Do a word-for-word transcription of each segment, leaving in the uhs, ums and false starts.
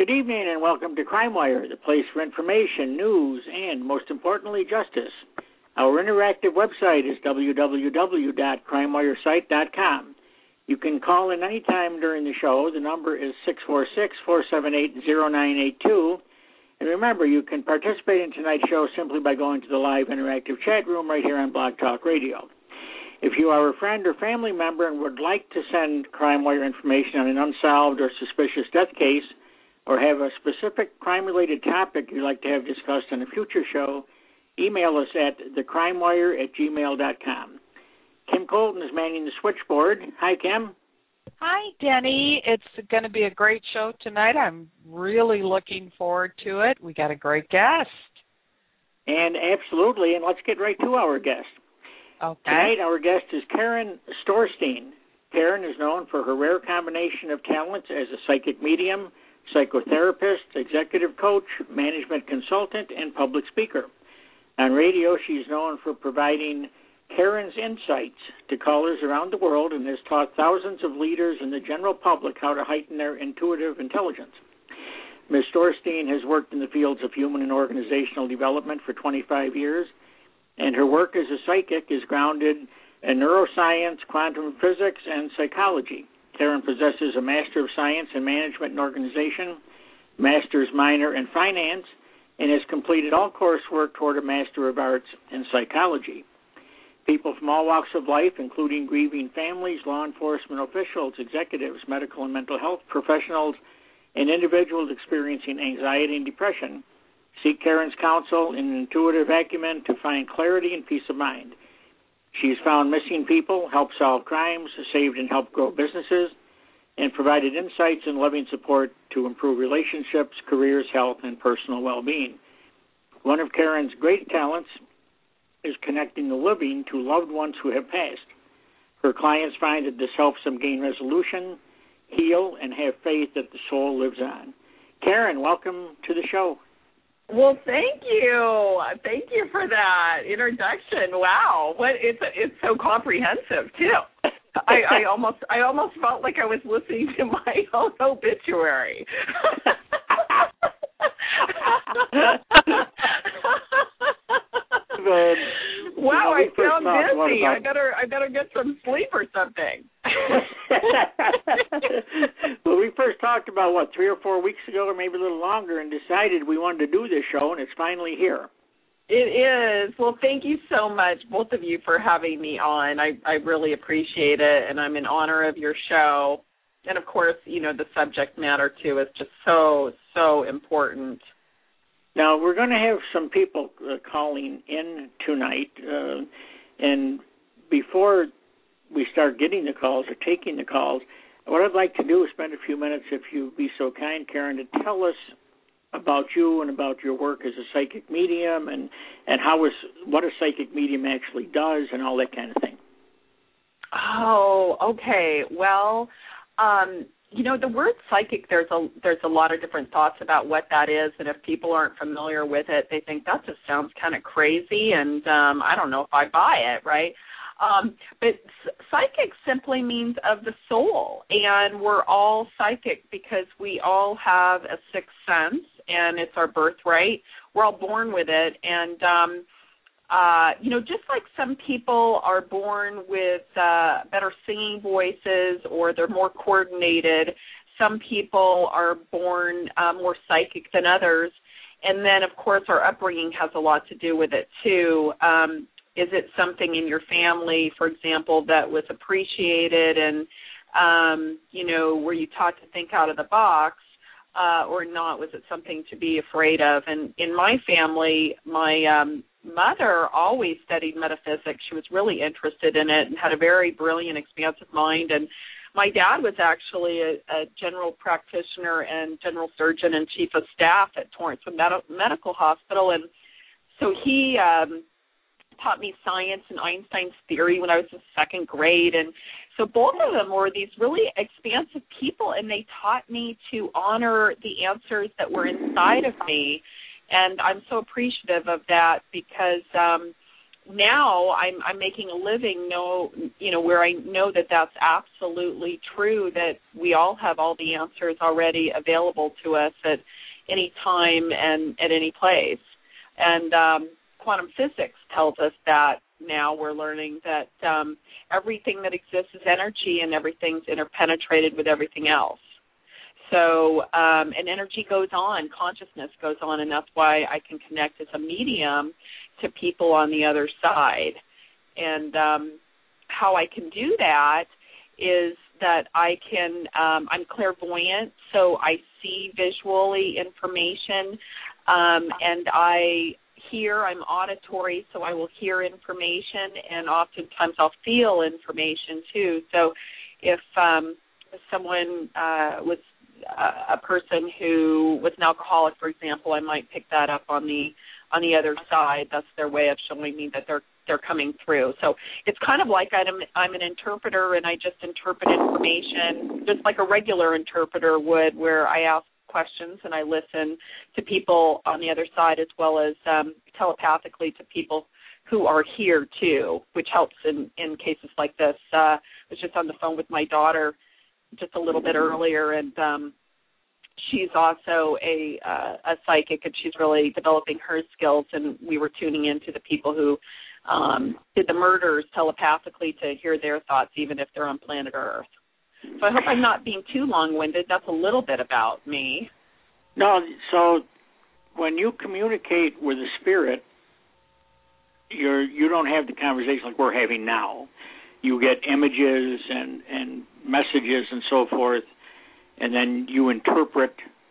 Good evening and welcome to CrimeWire, the place for information, news, and most importantly, justice. Our interactive website is w w w dot crime wire site dot com. You can call in any time during the show. The number is six four six, four seven eight, zero nine eight two. And remember, you can participate in tonight's show simply by going to the live interactive chat room right here on Blog Talk Radio. If you are a friend or family member and would like to send CrimeWire information on an unsolved or suspicious death case, or have a specific crime-related topic you'd like to have discussed on a future show, email us at the crime wire at gmail dot com. Kim Colton is manning the switchboard. Hi, Kim. Hi, Denny. It's going to be a great show tonight. I'm really looking forward to it. We got a great guest. And absolutely, and let's get right to our guest. Okay. Tonight, our guest is Karen Storstein. Karen is known for her rare combination of talents as a psychic medium, psychotherapist, executive coach, management consultant, and public speaker. On radio, she's known for providing Karen's insights to callers around the world and has taught thousands of leaders and the general public how to heighten their intuitive intelligence. Miz Storstein has worked in the fields of human and organizational development for twenty-five years, and her work as a psychic is grounded in neuroscience, quantum physics, and psychology. Karen possesses a Master of Science in Management and Organization, Master's Minor in Finance, and has completed all coursework toward a Master of Arts in Psychology. People from all walks of life, including grieving families, law enforcement officials, executives, medical and mental health professionals, and individuals experiencing anxiety and depression, seek Karen's counsel and intuitive acumen to find clarity and peace of mind. She's found missing people, helped solve crimes, saved and helped grow businesses, and provided insights and loving support to improve relationships, careers, health, and personal well-being. One of Karen's great talents is connecting the living to loved ones who have passed. Her clients find that this helps them gain resolution, heal, and have faith that the soul lives on. Karen, welcome to the show. Well, thank you. Thank you for that introduction. Wow, what it's it's so comprehensive too. I, I almost I almost felt like I was listening to my own obituary. Wow, I sound busy. I better I better get some sleep or something. Well, we first talked about, what, three or four weeks ago, or maybe a little longer, and decided we wanted to do this show, and it's finally here. It is. Well, thank you so much, both of you, for having me on. I, I really appreciate it, and I'm in honor of your show. And, of course, you know, the subject matter, too, is just so, so important. Now, we're going to have some people uh, calling in tonight, uh, and before we start getting the calls or taking the calls, what I'd like to do is spend a few minutes, if you'd be so kind, Karen, to tell us about you and about your work as a psychic medium and, and how is, what a psychic medium actually does and all that kind of thing. Oh, okay. Well, um, you know, the word psychic, there's a there's a lot of different thoughts about what that is, and if people aren't familiar with it, they think that just sounds kind of crazy, and um, I don't know if I buy it, right? Um, but psychic simply means of the soul, and we're all psychic because we all have a sixth sense, and it's our birthright. We're all born with it, and, um, uh, you know, just like some people are born with uh, better singing voices or they're more coordinated, some people are born uh, more psychic than others, and then, of course, our upbringing has a lot to do with it, too. Um Is it something in your family, for example, that was appreciated and, um, you know, were you taught to think out of the box uh, or not? Was it something to be afraid of? And in my family, my um, mother always studied metaphysics. She was really interested in it and had a very brilliant, expansive mind. And my dad was actually a, a general practitioner and general surgeon and chief of staff at Torrance Med- Medical Hospital. And so he um, taught me science and Einstein's theory when I was in second grade. And so both of them were these really expansive people, and they taught me to honor the answers that were inside of me. And I'm so appreciative of that because um, now I'm I'm making a living, know you know, where I know that that's absolutely true, that we all have all the answers already available to us at any time and at any place. And um, quantum physics tells us that now. We're learning that um, everything that exists is energy, and everything's interpenetrated with everything else. So, um, and energy goes on, consciousness goes on, and that's why I can connect as a medium to people on the other side. And um, how I can do that is that I can, um, I'm clairvoyant, so I see visually information, um, and I hear, I'm auditory, so I will hear information, and oftentimes I'll feel information too. So if, um, if someone uh, was a person who was an alcoholic, for example, I might pick that up on the on the other side. That's their way of showing me that they're they're coming through. So it's kind of like I'm I'm an interpreter, and I just interpret information just like a regular interpreter would, where I ask questions and I listen to people on the other side, as well as um, telepathically to people who are here too, which helps in, in cases like this. Uh, I was just on the phone with my daughter just a little bit earlier, and um, she's also a uh, a psychic, and she's really developing her skills, and we were tuning into the people who um, did the murders telepathically to hear their thoughts, even if they're on planet Earth. So I hope I'm not being too long-winded. That's a little bit about me. No, so when you communicate with a spirit, you're you don't have the conversation like we're having now. You get images and, and messages and so forth, and then you interpret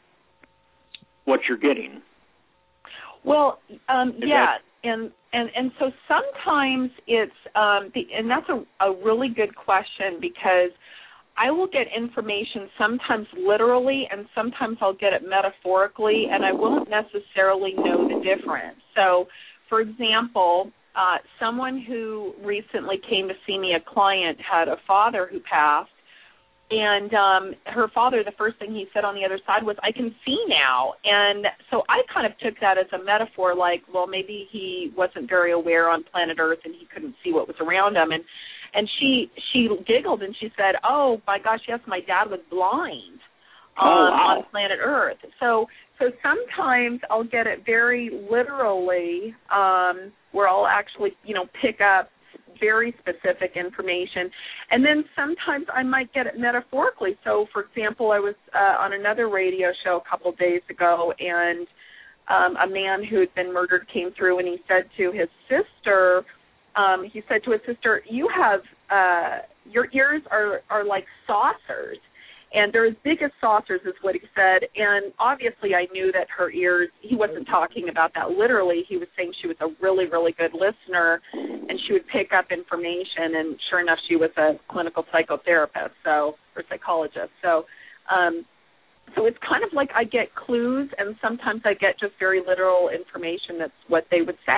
what you're getting. Well, um, yeah, that... and, and and so sometimes it's, um, the, and that's a, a really good question, because I will get information sometimes literally, and sometimes I'll get it metaphorically, and I won't necessarily know the difference. So, for example, Uh, someone who recently came to see me, a client, had a father who passed, and um, her father, the first thing he said on the other side was, "I can see now." And so I kind of took that as a metaphor, like, well, maybe he wasn't very aware on planet Earth and he couldn't see what was around him. And and she she giggled and she said, "Oh, my gosh, yes, my dad was blind um, oh, wow. on planet Earth." So so sometimes I'll get it very literally, um, where I'll actually, you know, pick up very specific information. And then sometimes I might get it metaphorically. So, for example, I was uh, on another radio show a couple days ago, and um, a man who had been murdered came through, and he said to his sister, um, he said to his sister, "You have, uh, your ears are, are like saucers. And they're as big as saucers," is what he said. And obviously I knew that her ears, he wasn't talking about that literally. He was saying she was a really, really good listener, and she would pick up information. And sure enough, she was a clinical psychotherapist, so, or psychologist. So, um, so it's kind of like I get clues, and sometimes I get just very literal information that's what they would say.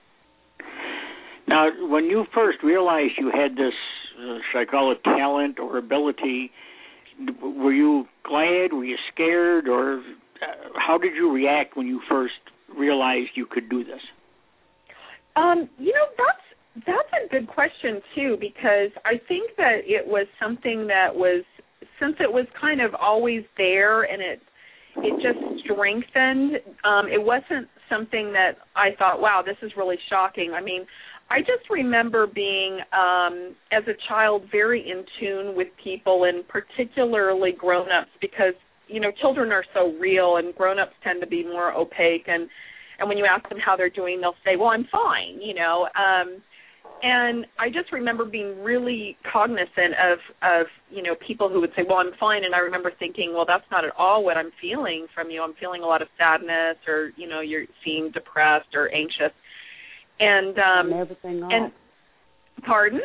Now, when you first realized you had this, uh, should I call it talent or ability, were you glad? Were you scared? Or uh, how did you react when you first realized you could do this? Um, you know, that's that's a good question, too, because I think that it was something that was, since it was kind of always there and it it just strengthened, um, it wasn't something that I thought, wow, this is really shocking. I mean, I just remember being, um, as a child, very in tune with people, and particularly grown-ups, because, you know, children are so real, and grown-ups tend to be more opaque. And, and when you ask them how they're doing, they'll say, well, I'm fine, you know. Um, and I just remember being really cognizant of, of, you know, people who would say, well, I'm fine. And I remember thinking, well, that's not at all what I'm feeling from you. I'm feeling a lot of sadness, or, you know, you're seem depressed or anxious. And um, everything and pardon?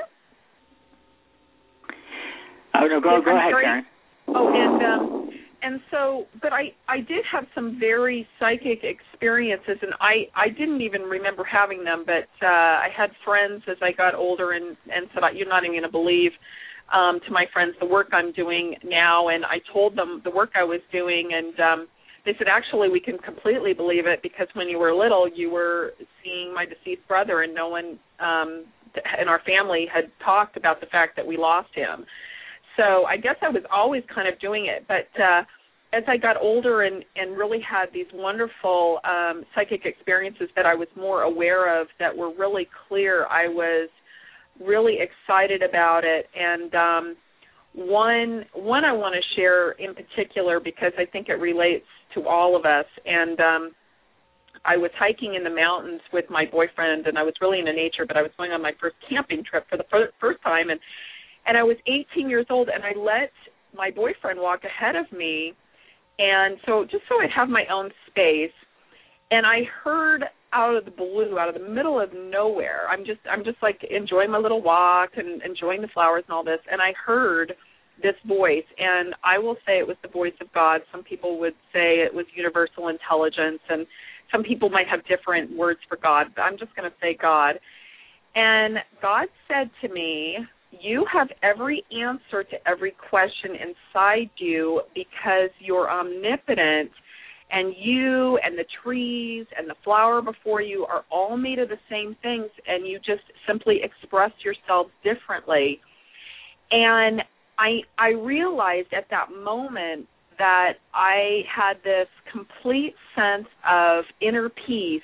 Oh no, go go ahead, sorry? Karen. Oh, and um, and so, but I, I did have some very psychic experiences, and I, I didn't even remember having them. But uh, I had friends as I got older, and and said, "You're not even going to believe." Um, to my friends, the work I'm doing now, and I told them the work I was doing, and um, they said, actually, we can completely believe it because when you were little, you were seeing my deceased brother, and no one um, in our family had talked about the fact that we lost him. So I guess I was always kind of doing it. But uh, as I got older and, and really had these wonderful um, psychic experiences that I was more aware of that were really clear, I was really excited about it. And um, one one I want to share in particular because I think it relates to all of us. And um, I was hiking in the mountains with my boyfriend, and I was really into nature, but I was going on my first camping trip for the fir- first time. And, and I was eighteen years old, and I let my boyfriend walk ahead of me, and so just so I'd have my own space. And I heard out of the blue, out of the middle of nowhere, I'm just I'm just like enjoying my little walk and enjoying the flowers and all this, and I heard this voice, and I will say it was the voice of God. Some people would say it was universal intelligence, and some people might have different words for God, but I'm just going to say God. And God said to me, you have every answer to every question inside you because you're omnipotent, and you and the trees and the flower before you are all made of the same things, and you just simply express yourselves differently. And I I realized at that moment that I had this complete sense of inner peace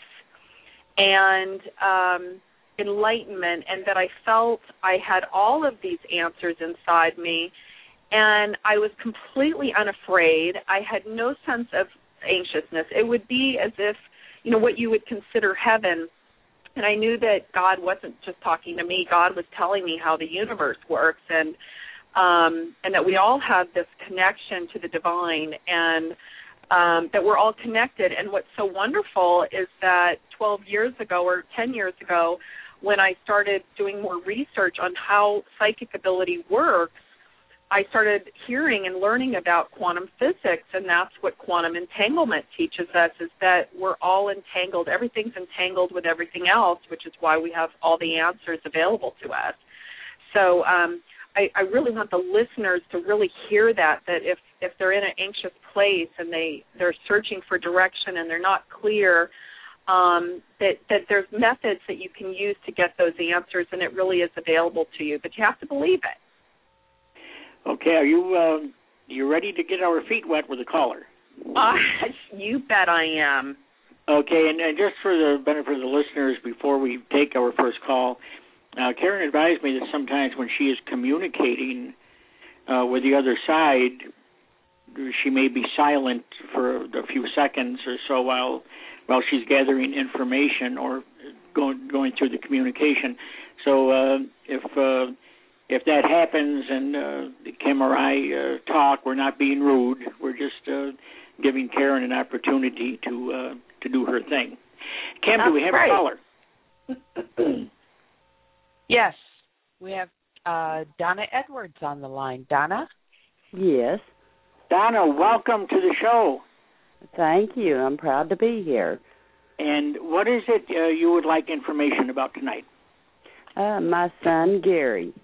and um, enlightenment, and that I felt I had all of these answers inside me, and I was completely unafraid. I had no sense of anxiousness. It would be as if, you know, what you would consider heaven. And I knew that God wasn't just talking to me. God was telling me how the universe works, and um, and that we all have this connection to the divine, and um, that we're all connected. And what's so wonderful is that twelve years ago or ten years ago, when I started doing more research on how psychic ability works, I started hearing and learning about quantum physics, and that's what quantum entanglement teaches us, is that we're all entangled. Everything's entangled with everything else, which is why we have all the answers available to us. So um, I, I really want the listeners to really hear that, that if, if they're in an anxious place and they, they're searching for direction and they're not clear, um, that, that there's methods that you can use to get those answers, and it really is available to you, but you have to believe it. Okay, are you uh, you ready to get our feet wet with a caller? Uh, you bet I am. Okay, and, and just for the benefit of the listeners, before we take our first call, uh, Karen advised me that sometimes when she is communicating uh, with the other side, she may be silent for a few seconds or so while while she's gathering information or going going through the communication. So uh, if uh, if that happens and uh, Kim or I uh, talk, we're not being rude. We're just uh, giving Karen an opportunity to uh, to do her thing. Kim, That's do we have right. a caller? Yes, we have uh, Donna Edwards on the line. Donna? Yes. Donna, welcome to the show. Thank you. I'm proud to be here. And what is it uh, you would like information about tonight? Uh, my son, Gary.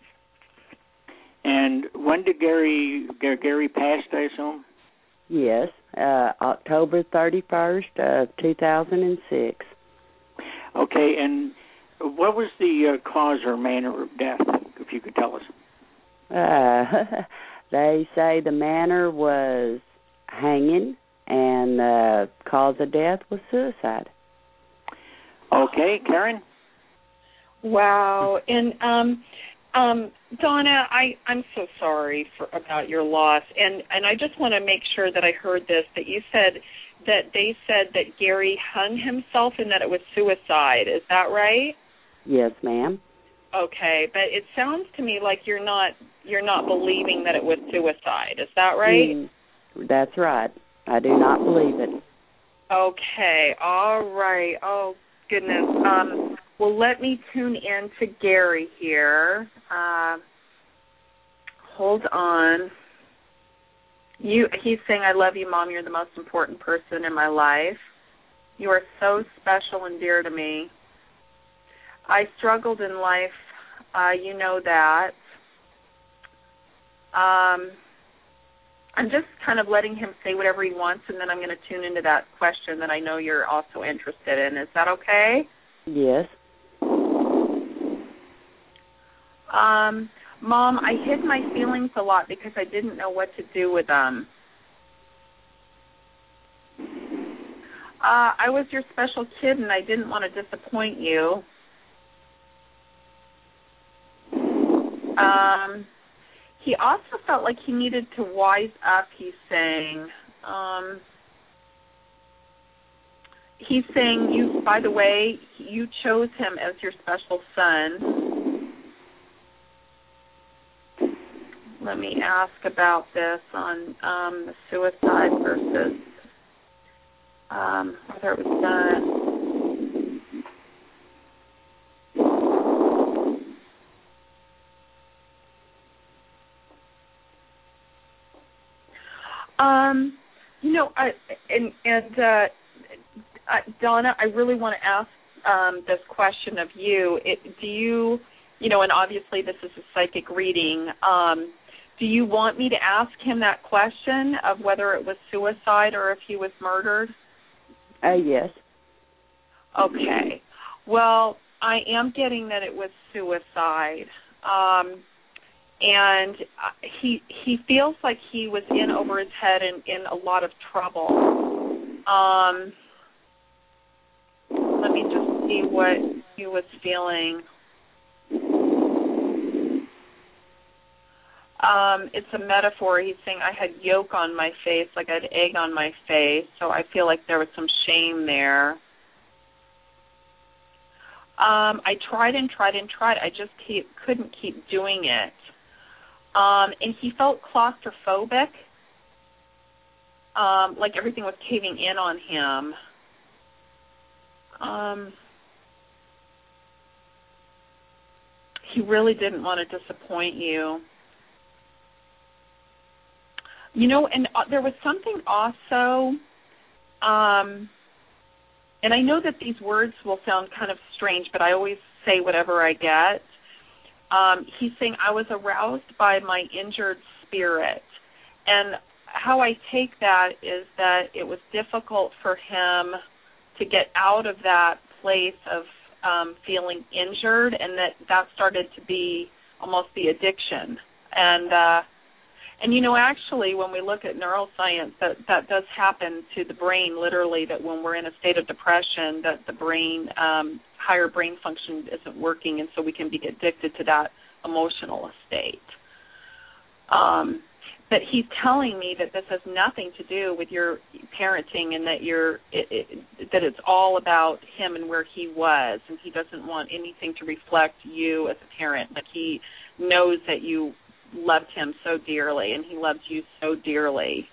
And when did Gary Gary passed, I assume? Yes, uh, October thirty-first of two thousand six. Okay, and what was the uh, cause or manner of death, if you could tell us? Uh, they say the manner was hanging, and the cause of death was suicide. Okay, Karen? Wow. And um, um, Donna, I, I'm so sorry for about your loss. And, and I just want to make sure that I heard this, that you said that they said that Gary hung himself and that it was suicide. Is that right? Yes, ma'am. Okay, but it sounds to me like you're not you're not believing that it was suicide. Is that right? Mm, that's right. I do not believe it. Okay, all right. Oh, goodness. Um, well, let me tune in to Gary here. Uh, hold on. You, he's saying, I love you, Mom. You're the most important person in my life. You are so special and dear to me. I struggled in life. Uh, you know that. Um, I'm just kind of letting him say whatever he wants, and then I'm going to tune into that question that I know you're also interested in. Is that okay? Yes. Um, Mom, I hid my feelings a lot because I didn't know what to do with them. Uh, I was your special kid, and I didn't want to disappoint you. Um, he also felt like he needed to wise up, he's saying. Um, he's saying, you, by the way, you chose him as your special son. Let me ask about this on um, the suicide versus um, whether it was done. Um, you know, I, and, and uh, uh, Donna, I really want to ask um, this question of you. It, do you, you know, and obviously this is a psychic reading, um, do you want me to ask him that question of whether it was suicide or if he was murdered? Uh, yes. Okay. Well, I am getting that it was suicide. Um, and he he feels like he was in over his head and in a lot of trouble. Um, let me just see what he was feeling. Um, it's a metaphor. He's saying I had yolk on my face, like I had egg on my face, so I feel like there was some shame there. Um, I tried and tried and tried. I just keep, couldn't keep doing it. Um, and he felt claustrophobic, um, like everything was caving in on him. Um, he really didn't want to disappoint you. You know, and uh, there was something also, um, and I know that these words will sound kind of strange, but I always say whatever I get. Um, he's saying, I was aroused by my injured spirit. And how I take that is that it was difficult for him to get out of that place of um, feeling injured, and that that started to be almost the addiction. And, uh, and you know, actually, when we look at neuroscience, that, that does happen to the brain, literally, that when we're in a state of depression, that the brain, um, higher brain function isn't working, and so we can be addicted to that emotional state. Um, but he's telling me that this has nothing to do with your parenting, and that you're it, it, that it's all about him and where he was, and he doesn't want anything to reflect you as a parent. Like, he knows that you loved him so dearly, and he loves you so dearly.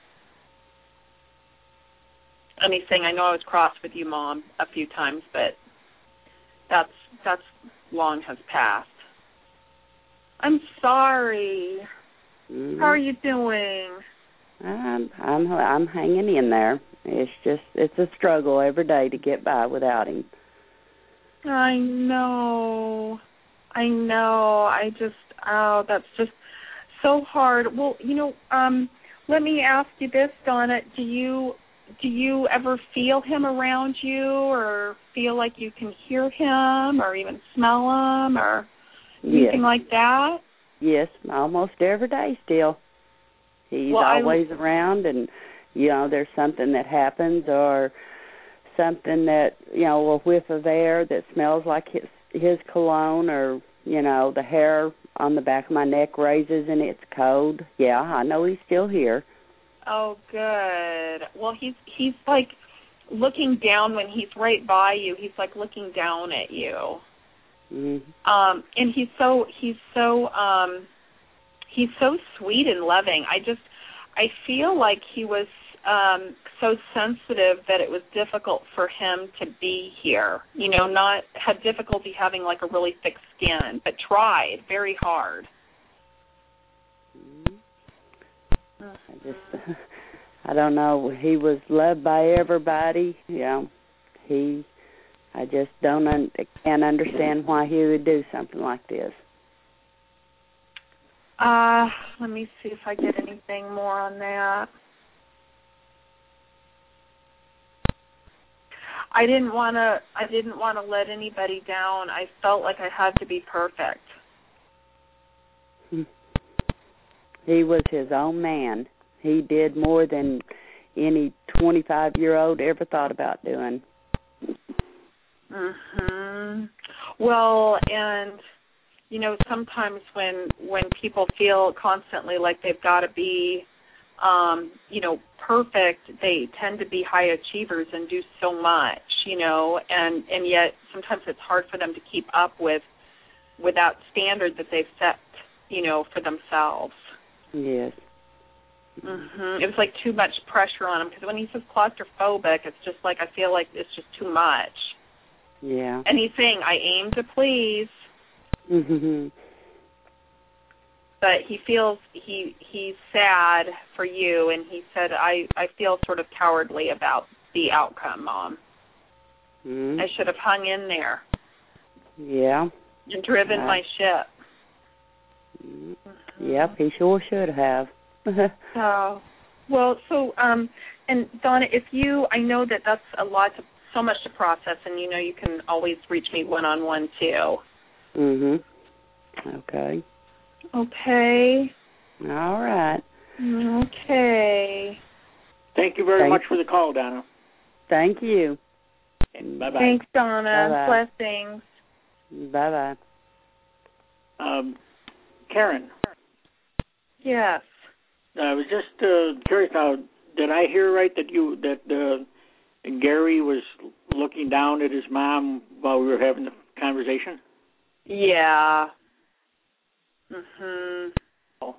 And he's saying, I know I was cross with you, Mom, a few times, but that's that's long has passed. I'm sorry. Mm. How are you doing? I'm I'm I'm hanging in there. It's just it's a struggle every day to get by without him. I know. I know. I just oh, that's just so hard. Well, you know, um, let me ask you this, Donna. Do you do you ever feel him around you, or feel like you can hear him, or even smell him, or anything yes. like that? Yes, almost every day still. He's well, always I, around, and, you know, there's something that happens or something that, you know, a whiff of air that smells like his, his cologne, or, you know, the hair on the back of my neck raises and it's cold. Yeah, I know he's still here. Oh, good. Well, he's he's like looking down when he's right by you. He's like looking down at you. Mm-hmm. Um, and he's so he's so um, he's so sweet and loving. I just I feel like he was um, so sensitive that it was difficult for him to be here. You know, not had difficulty having like a really thick skin, but tried very hard. Mm-hmm. I just I don't know. He was loved by everybody. You know, he. I just don't un- can't understand why he would do something like this. Uh, let me see if I get anything more on that. I didn't want to. I didn't want to let anybody down. I felt like I had to be perfect. He was his own man. He did more than any twenty-five-year-old ever thought about doing. Mhm. Well, and you know, sometimes when when people feel constantly like they've got to be, um, you know, perfect, they tend to be high achievers and do so much, you know, and and yet sometimes it's hard for them to keep up with with that standard that they've set, you know, for themselves. Yes. Mhm. It was like too much pressure on him, because when he says claustrophobic, it's just like I feel like it's just too much. Yeah. And he's saying, I aim to please. Mhm. But he feels he he's sad for you, and he said, I, I feel sort of cowardly about the outcome, Mom. Mhm. I should have hung in there. Yeah. And driven uh, my ship. Mm-hmm. Yep, he sure should have. Oh, well, so, um, and Donna, if you, I know that that's a lot, to, so much to process, and you know you can always reach me one-on-one, too. Mhm. Okay. Okay. All right. Okay. Thank you very Thank much for the call, Donna. Thank you. Bye-bye. Thanks, Donna. Bye-bye. Blessings. Bye-bye. Um, Karen. Yes. I was just uh, curious now, did I hear right that you that uh, Gary was looking down at his mom while we were having the conversation? Yeah. Mhm. Oh.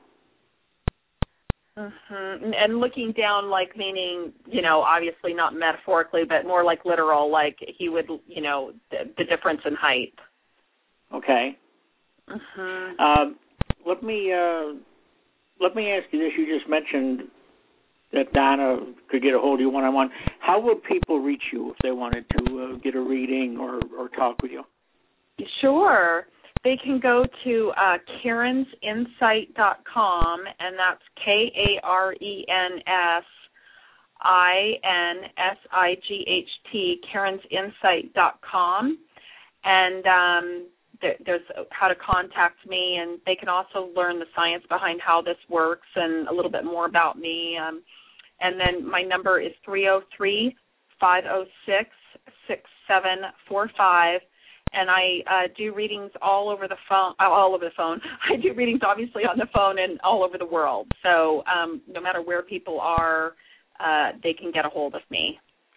Mhm. And looking down, like, meaning, you know, obviously not metaphorically, but more like literal, like he would, you know, the, the difference in height. Okay. Mhm. Um, let me uh, let me ask you this. You just mentioned that Donna could get a hold of you one-on-one. How would people reach you if they wanted to uh, get a reading or, or talk with you? Sure. They can go to uh, Karens Insight dot com, and that's K A R E N S I N S I G H T, Karens Insight dot com. And um, there, there's how to contact me, and they can also learn the science behind how this works and a little bit more about me. Um, and then my number is three oh three, five oh six, six seven four five. And I uh, do readings all over the phone, all over the phone. I do readings obviously on the phone and all over the world. So um, no matter where people are, uh, they can get a hold of me.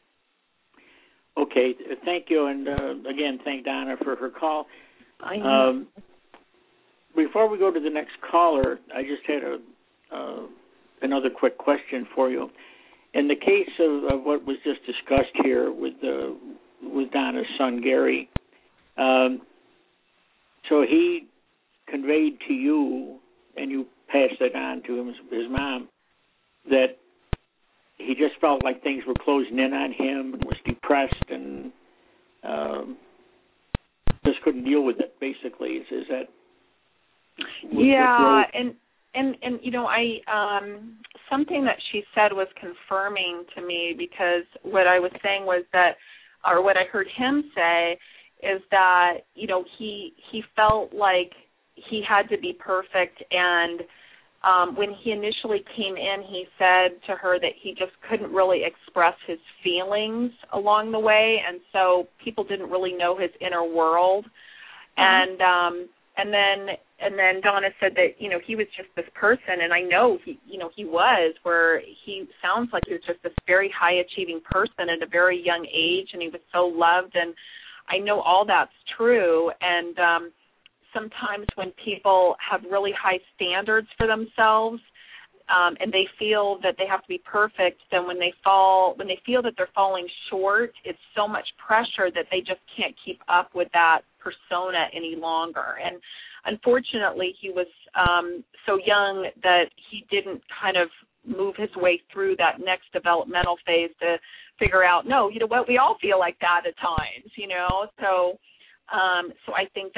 Okay, thank you. And uh, again, thank Donna for her call. I know. Um, before we go to the next caller, I just had a uh, another quick question for you. In the case of, of what was just discussed here with uh, with Donna's son Gary, um, so he conveyed to you, and you passed it on to him, his mom, that he just felt like things were closing in on him and was depressed and um, just couldn't deal with it. Basically, is, is that? Yeah, and and and you know, I um, something that she said was confirming to me, because what I was saying was that, or what I heard him say, is that, you know, he he felt like he had to be perfect, and um, when he initially came in, he said to her that he just couldn't really express his feelings along the way, and so people didn't really know his inner world. Mm-hmm. And um, and then and then Donna said that, you know, he was just this person, and I know he, you know, he was, where he sounds like he was just this very high achieving person at a very young age, and he was so loved, and I know all that's true. And um, sometimes when people have really high standards for themselves, um, and they feel that they have to be perfect, then when they fall, when they feel that they're falling short, it's so much pressure that they just can't keep up with that persona any longer. And unfortunately, he was um, so young that he didn't kind of move his way through that next developmental phase to figure out, no, you know what, we all feel like that at times, you know. So um, so I think that's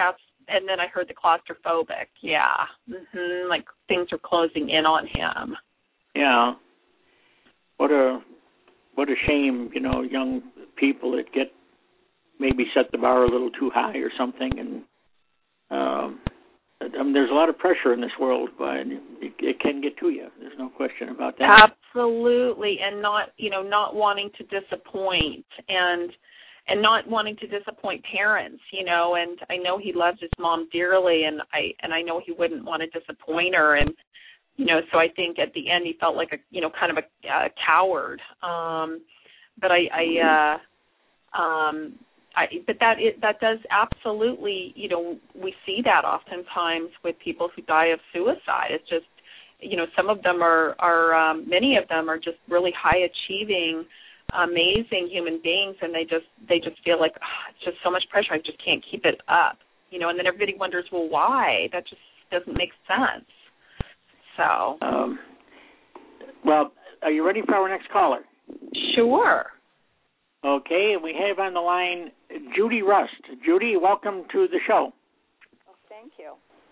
and then I heard the claustrophobic. Yeah, mm-hmm. Like things are closing in on him. Yeah. What a what a shame, you know, young people that get maybe set the bar a little too high or something, and um, I mean, there's a lot of pressure in this world, but it, it can get to you. There's no question about that. Absolutely, and not, you know, not wanting to disappoint, and and not wanting to disappoint parents, you know. And I know he loves his mom dearly, and I and I know he wouldn't want to disappoint her, and you know, so I think at the end he felt like a, you know, kind of a, a coward. Um, but I, I uh, um, I, but that it, that does absolutely, you know, we see that oftentimes with people who die of suicide. It's just, you know, some of them are, are um, many of them are just really high achieving, amazing human beings, and they just they just feel like, oh, it's just so much pressure, I just can't keep it up, you know. And then everybody wonders, well, why? That just doesn't make sense. So, um, well, are you ready for our next caller? Sure. Okay, and we have on the line Judy Rust. Judy, welcome to the show. Oh, thank you.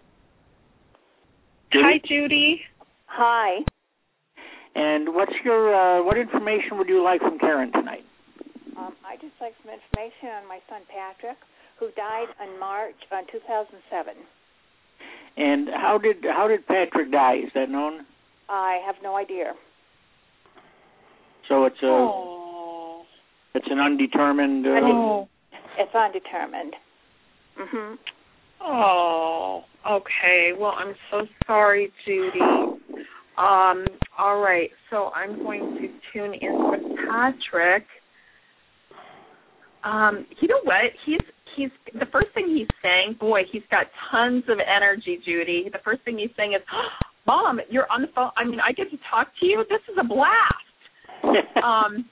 Judy? Hi, Judy. Hi. And what's your uh, what information would you like from Karen tonight? Um, I just like some information on my son Patrick, who died in March uh, two thousand seven. And how did how did Patrick die? Is that known? I have no idea. So it's a Oh. it's an undetermined. Uh, Oh. It's undetermined. Mhm. Oh. Okay. Well, I'm so sorry, Judy. Um. All right. So I'm going to tune in with Patrick. Um. You know what? He's he's the first thing he's saying. Boy, he's got tons of energy, Judy. The first thing he's saying is, "Mom, you're on the phone. I mean, I get to talk to you. This is a blast." um.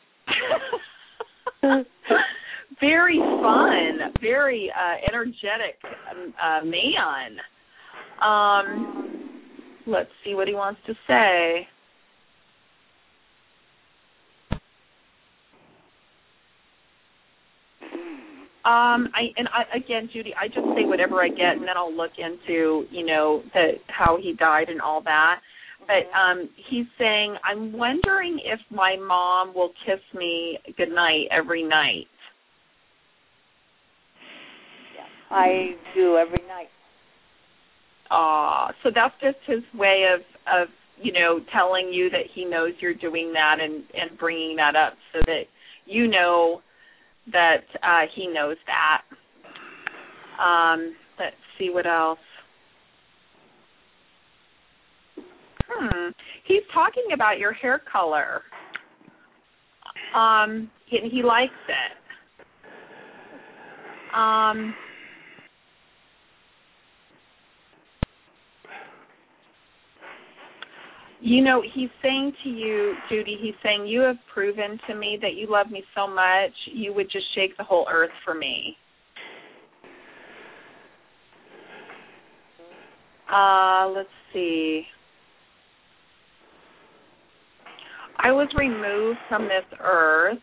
Very fun, very uh, energetic uh, man. Um, let's see what he wants to say. Um, I and I, again, Judy, I just say whatever I get, and then I'll look into, you know, the how he died and all that. But um, he's saying, I'm wondering if my mom will kiss me goodnight every night. Yeah, I do every night. Aw, so that's just his way of, of, you know, telling you that he knows you're doing that and, and bringing that up so that you know that uh, he knows that. Um, let's see what else. Hmm. He's talking about your hair color. Um, he, he likes it. Um, you know, he's saying to you, Judy, he's saying, you have proven to me that you love me so much, you would just shake the whole earth for me. Uh, let's see. I was removed from this earth.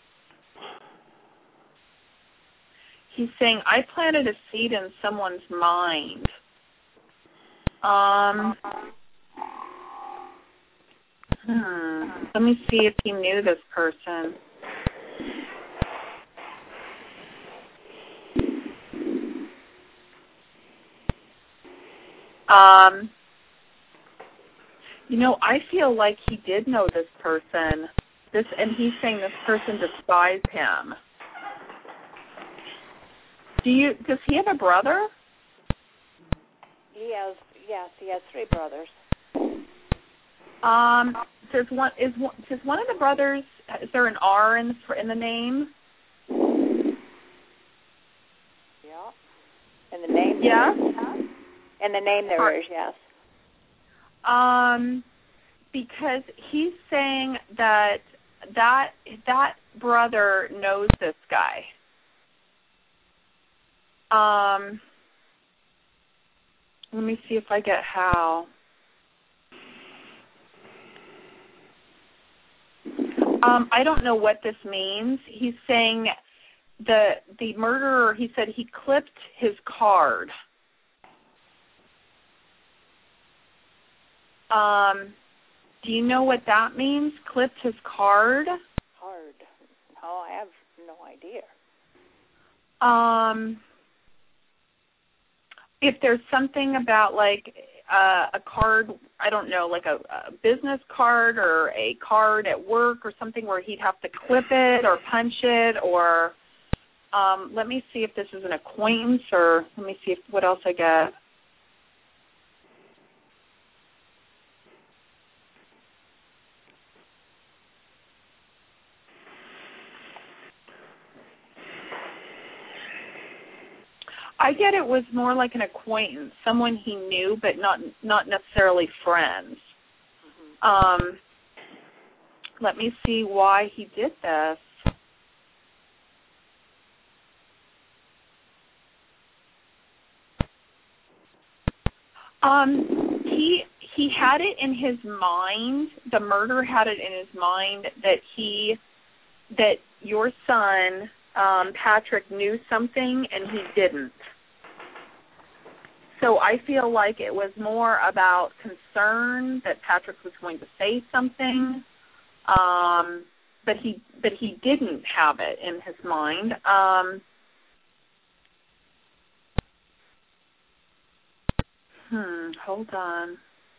He's saying, I planted a seed in someone's mind. Um, hmm. Let me see if he knew this person. Um, you know, I feel like he did know this person. This, and he's saying this person despised him. Do you? Does he have a brother? He has, yes, he has three brothers. Um, does one is one, does one of the brothers? Is there an R in the in the name? Yeah. In the name. Yeah. In the name there is, yes. Um, because he's saying that that that brother knows this guy. Um, let me see if I get how. Um, I don't know what this means. He's saying the the murderer. He said he clipped his card. Um, do you know what that means? Clipped his card? Hard. Oh, I have no idea. Um, if there's something about, like, uh, a card, I don't know, like a, a business card or a card at work or something where he'd have to clip it or punch it, or um, let me see if this is an acquaintance, or let me see if, what else I get. I get it was more like an acquaintance, someone he knew, but not not necessarily friends. Mm-hmm. Um, let me see why he did this. Um, he he had it in his mind. The murderer had it in his mind that he that your son um, Patrick knew something and he didn't. So I feel like it was more about concern that Patrick was going to say something, um, but he but he didn't have it in his mind. Um, hmm. Hold on.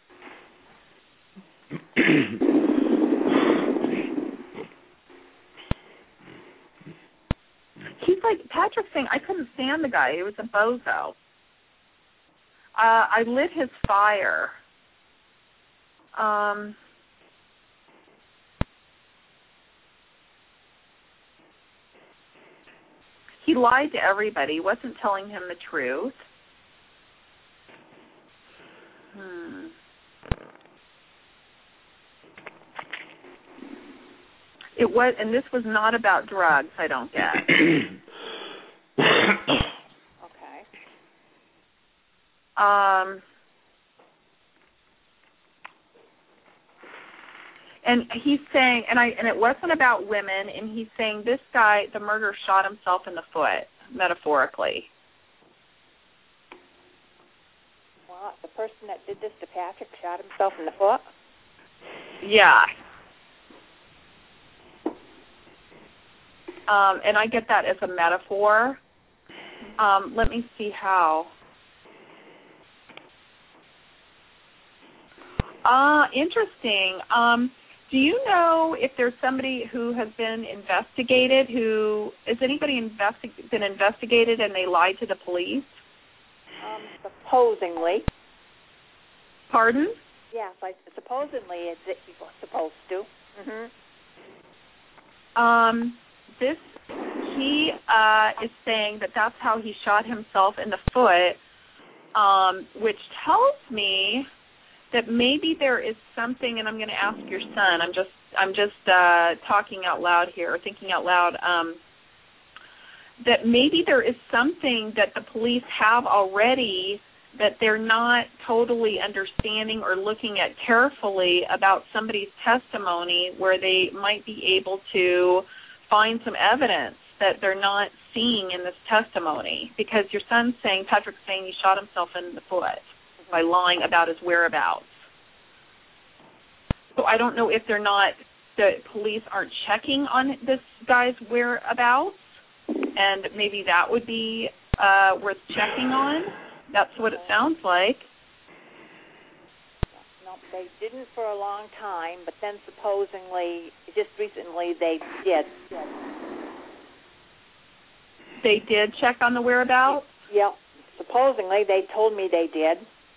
He's like, Patrick's saying, I couldn't stand the guy. He was a bozo. Uh, I lit his fire. Um, he lied to everybody. He wasn't telling him the truth. Hmm. It was, and this was not about drugs, I don't get. Okay. Um, and he's saying, and I, and it wasn't about women, and he's saying this guy, the murderer, shot himself in the foot, metaphorically. Well, the person that did this to Patrick shot himself in the foot? Yeah. Um, and I get that as a metaphor. Um, let me see how. Uh, interesting. Um, do you know if there's somebody who has been investigated, who, has anybody investi- been investigated and they lied to the police? Um, supposedly. Pardon? Yes, I, supposedly it's, it was supposed to. Mm-hmm. Um, this, he uh, is saying that that's how he shot himself in the foot, um, which tells me that maybe there is something, and I'm going to ask your son. I'm just, I'm just uh, talking out loud here, or thinking out loud. Um, that maybe there is something that the police have already that they're not totally understanding or looking at carefully about somebody's testimony, where they might be able to find some evidence that they're not seeing in this testimony. Because your son's saying, Patrick's saying he shot himself in the foot mm-hmm. by lying about his whereabouts. So I don't know if they're not, the police aren't checking on this guy's whereabouts, and maybe that would be uh, worth checking on. That's what it sounds like. No, they didn't for a long time, but then supposedly, just recently, they did. They did check on the whereabouts? Yep. Supposedly, they told me they did.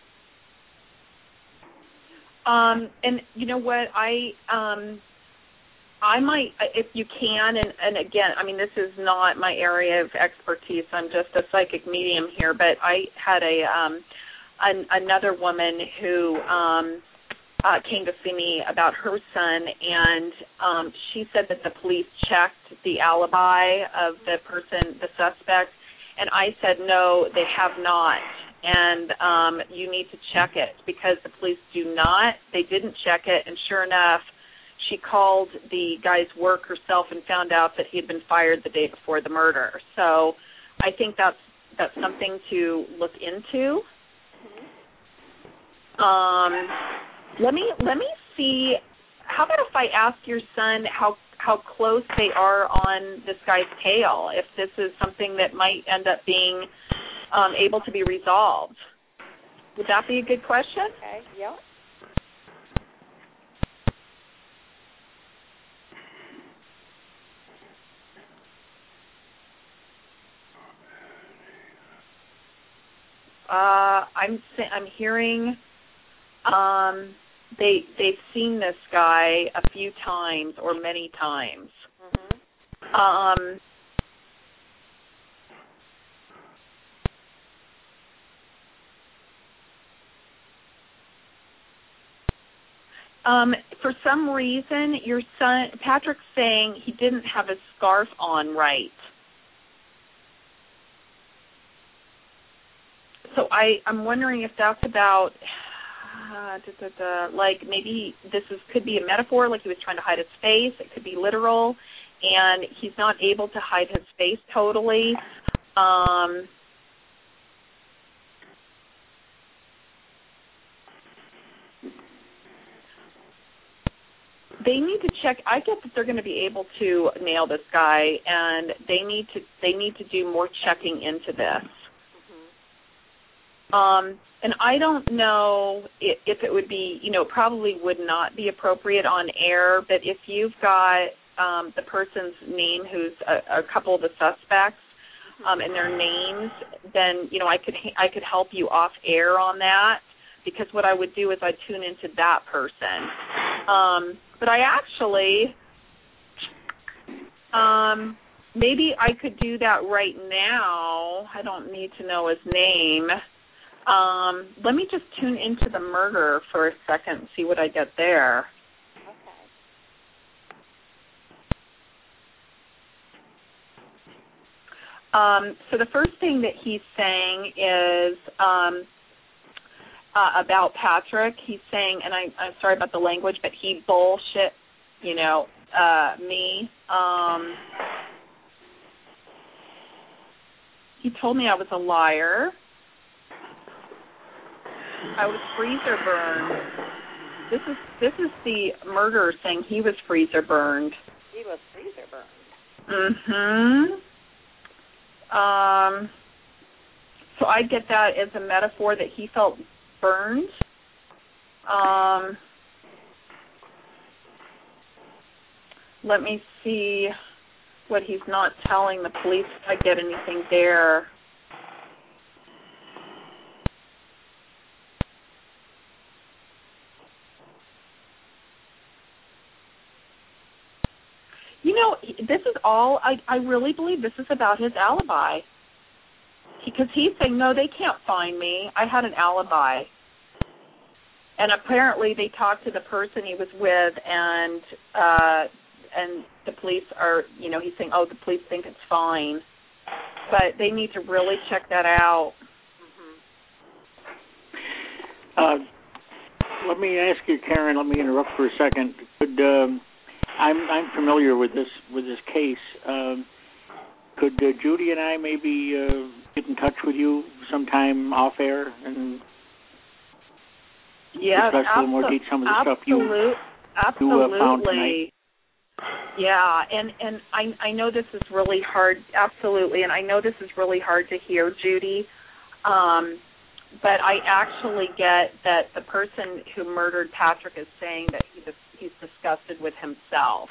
Um, and you know what, I um, I might, if you can, and, and again, I mean, this is not my area of expertise. I'm just a psychic medium here, but I had a um, an, another woman who um, uh, came to see me about her son, and um, she said that the police checked the alibi of the person, the suspect, and I said, no, they have not. And um, you need to check it, because the police do not. They didn't check it, and sure enough, she called the guy's work herself and found out that he had been fired the day before the murder. So I think that's that's something to look into. Um, Let me let me see. How about if I ask your son how how close they are on this guy's tail? If this is something that might end up being um, able to be resolved, would that be a good question? Okay. Yep. Uh, I'm I'm hearing um, they they've seen this guy a few times or many times. Mm-hmm. Um, um, for some reason, your son Patrick's saying he didn't have his scarf on right. So I, I'm wondering if that's about, uh, da, da, da, like maybe this is could be a metaphor, like he was trying to hide his face. It could be literal, and he's not able to hide his face totally. Um, they need to check. I get that they're going to be able to nail this guy, and they need to they need to do more checking into this. Um, and I don't know if, if it would be, you know, probably would not be appropriate on air, but if you've got um, the person's name who's a, a couple of the suspects um, and their names, then, you know, I could I could help you off air on that, because what I would do is I'd tune into that person. Um, but I actually, um, maybe I could do that right now. I don't need to know his name. Um, let me just tune into the murder for a second and see what I get there. Okay. Um, so the first thing that he's saying is um, uh, about Patrick. He's saying, and I, I'm sorry about the language, but he bullshit, you know, uh, me. Um, he told me I was a liar. I was freezer burned. This is this is the murderer saying he was freezer burned. He was freezer burned. Mhm. Um. So I get that as a metaphor that he felt burned. Um. Let me see what he's not telling the police if I get anything there. You know, this is all, I, I really believe this is about his alibi. Because he's saying, no, they can't find me. I had an alibi. And apparently they talked to the person he was with, and uh, and the police are, you know, he's saying, oh, the police think it's fine. But they need to really check that out. Uh, let me ask you, Karen, let me interrupt for a second. Could... Um, I'm I'm familiar with this with this case. Um, could uh, Judy and I maybe uh, get in touch with you sometime off air and yeah, discuss a little more detail some of the stuff you, absolutely. you uh, found tonight? Yeah, and and I I know this is really hard. Absolutely, and I know this is really hard to hear, Judy. Um, but I actually get that the person who murdered Patrick is saying that he dis- he's disgusted with himself.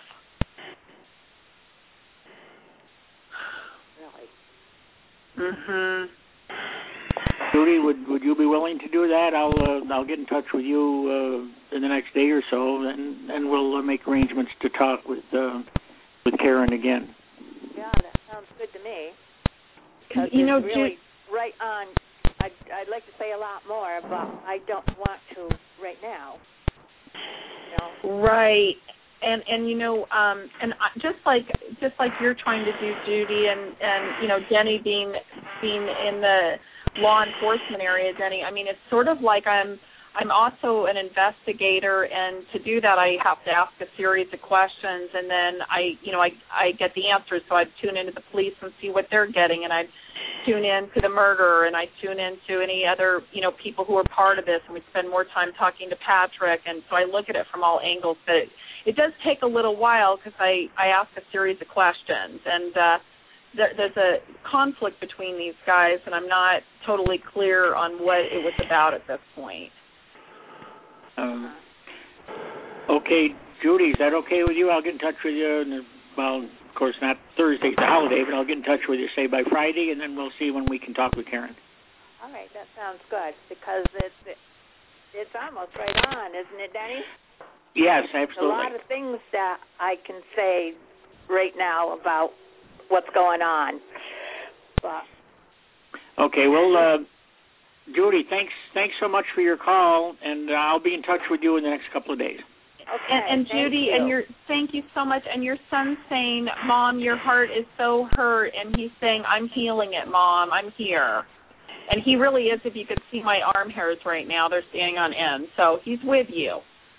Really? Mhm. Judy, would would you be willing to do that? I'll uh, I'll get in touch with you uh, in the next day or so, and and we'll uh, make arrangements to talk with uh, with Karen again. Yeah, that sounds good to me. Because you know, really Judy, right on. I'd, I'd like to say a lot more, but I don't want to right now. You know? Right, and and you know, um, and I, just like just like you're trying to do, Judy, and and you know, Jenny being being in the law enforcement area, Jenny. I mean, it's sort of like I'm I'm also an investigator, and to do that, I have to ask a series of questions, and then I, you know, I I get the answers. So I tune into the police and see what they're getting, and I tune in to the murderer, and I tune into any other, you know, people who are part of this, and we spend more time talking to Patrick, and so I look at it from all angles. But it, it does take a little while because I I ask a series of questions, and uh, there, there's a conflict between these guys, and I'm not totally clear on what it was about at this point. Um, okay, Judy, is that okay with you? I'll get in touch with you. And, well, of course, not Thursday's the holiday, but I'll get in touch with you, say, by Friday, and then we'll see when we can talk with Karen. All right, that sounds good, because it's, it's almost right on, isn't it, Denny? Yes, absolutely. There's a lot of things that I can say right now about what's going on. But okay, well, uh, Judy, thanks thanks so much for your call, and uh, I'll be in touch with you in the next couple of days. Okay, and, and Judy, you. and your thank you so much. And your son's saying, "Mom, your heart is so hurt," and he's saying, "I'm healing it, Mom. I'm here." And he really is. If you could see my arm hairs right now, they're standing on end. So he's with you.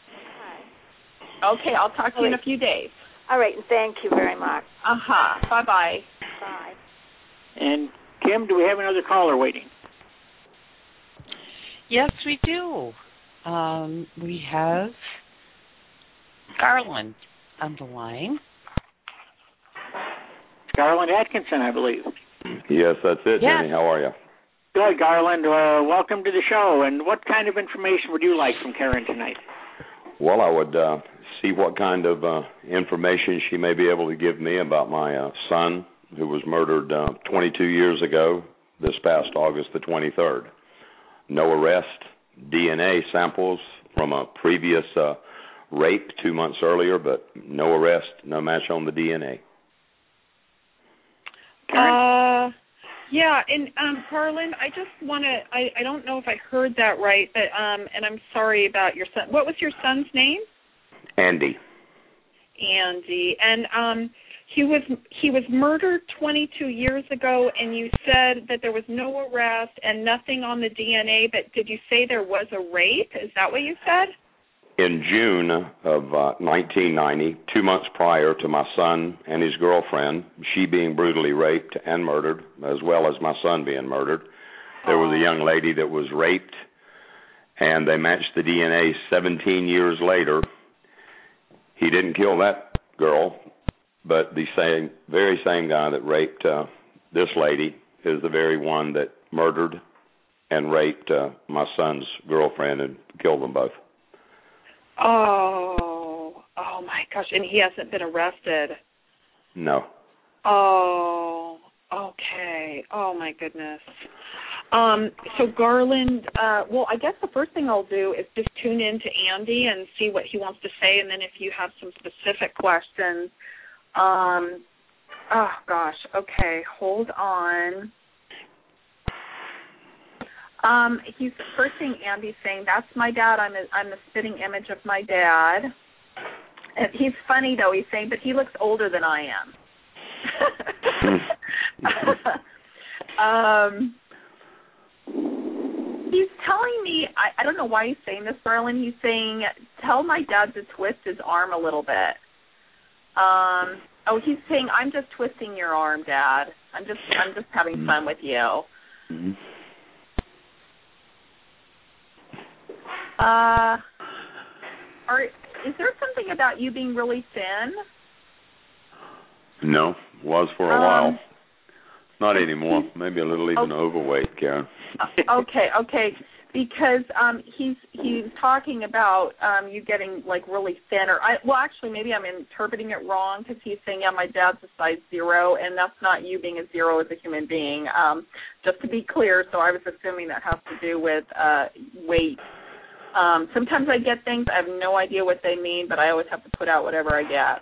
Okay, I'll talk to you in a few days. All right, and thank you very much. Uh huh. Bye bye. Bye. And Kim, do we have another caller waiting? Yes, we do. Um, we have Garland on the line. Garland Atkinson, I believe. Yes, that's it, yes. Jenny. How are you? Good, Garland. Uh, welcome to the show. And what kind of information would you like from Karen tonight? Well, I would uh, see what kind of uh, information she may be able to give me about my uh, son, who was murdered uh, twenty-two years ago, this past August the twenty-third. No arrest, D N A samples from a previous uh, rape two months earlier, but no arrest, no match on the D N A. Uh, yeah, and um, Garland, I just want to, I, I don't know if I heard that right, but um, and I'm sorry about your son. What was your son's name? Andy. Andy. And um, he was he was murdered twenty-two years ago, and you said that there was no arrest and nothing on the D N A, but did you say there was a rape? Is that what you said? In June of uh, nineteen ninety, two months prior to my son and his girlfriend, she being brutally raped and murdered, as well as my son being murdered, there was a young lady that was raped, and they matched the D N A seventeen years later. He didn't kill that girl, but the same, very same guy that raped uh, this lady is the very one that murdered and raped uh, my son's girlfriend and killed them both. Oh, oh my gosh, and he hasn't been arrested. No. Oh, okay. Oh my goodness. Um, so Garland, uh, well, I guess the first thing I'll do is just tune in to Andy and see what he wants to say, and then if you have some specific questions, um, oh gosh, okay, hold on. Um, he's first thing Andy's saying, that's my dad. I'm a, I'm the spitting image of my dad. And he's funny though. He's saying, but he looks older than I am. um, he's telling me, I, I don't know why he's saying this, Garland. He's saying, tell my dad to twist his arm a little bit. Um, oh, he's saying, I'm just twisting your arm, Dad. I'm just, I'm just having fun with you. Mm-hmm. Uh, are, is there something about you being really thin? No, was for a um, while. Not anymore. Maybe a little even okay. overweight, Karen. okay, okay. Because um, he's he's talking about um, you getting like really thin, or I, well, actually, maybe I'm interpreting it wrong because he's saying, yeah, my dad's a size zero, and that's not you being a zero as a human being. Um, just to be clear, so I was assuming that has to do with uh, weight. Um, sometimes I get things, I have no idea what they mean, but I always have to put out whatever I get.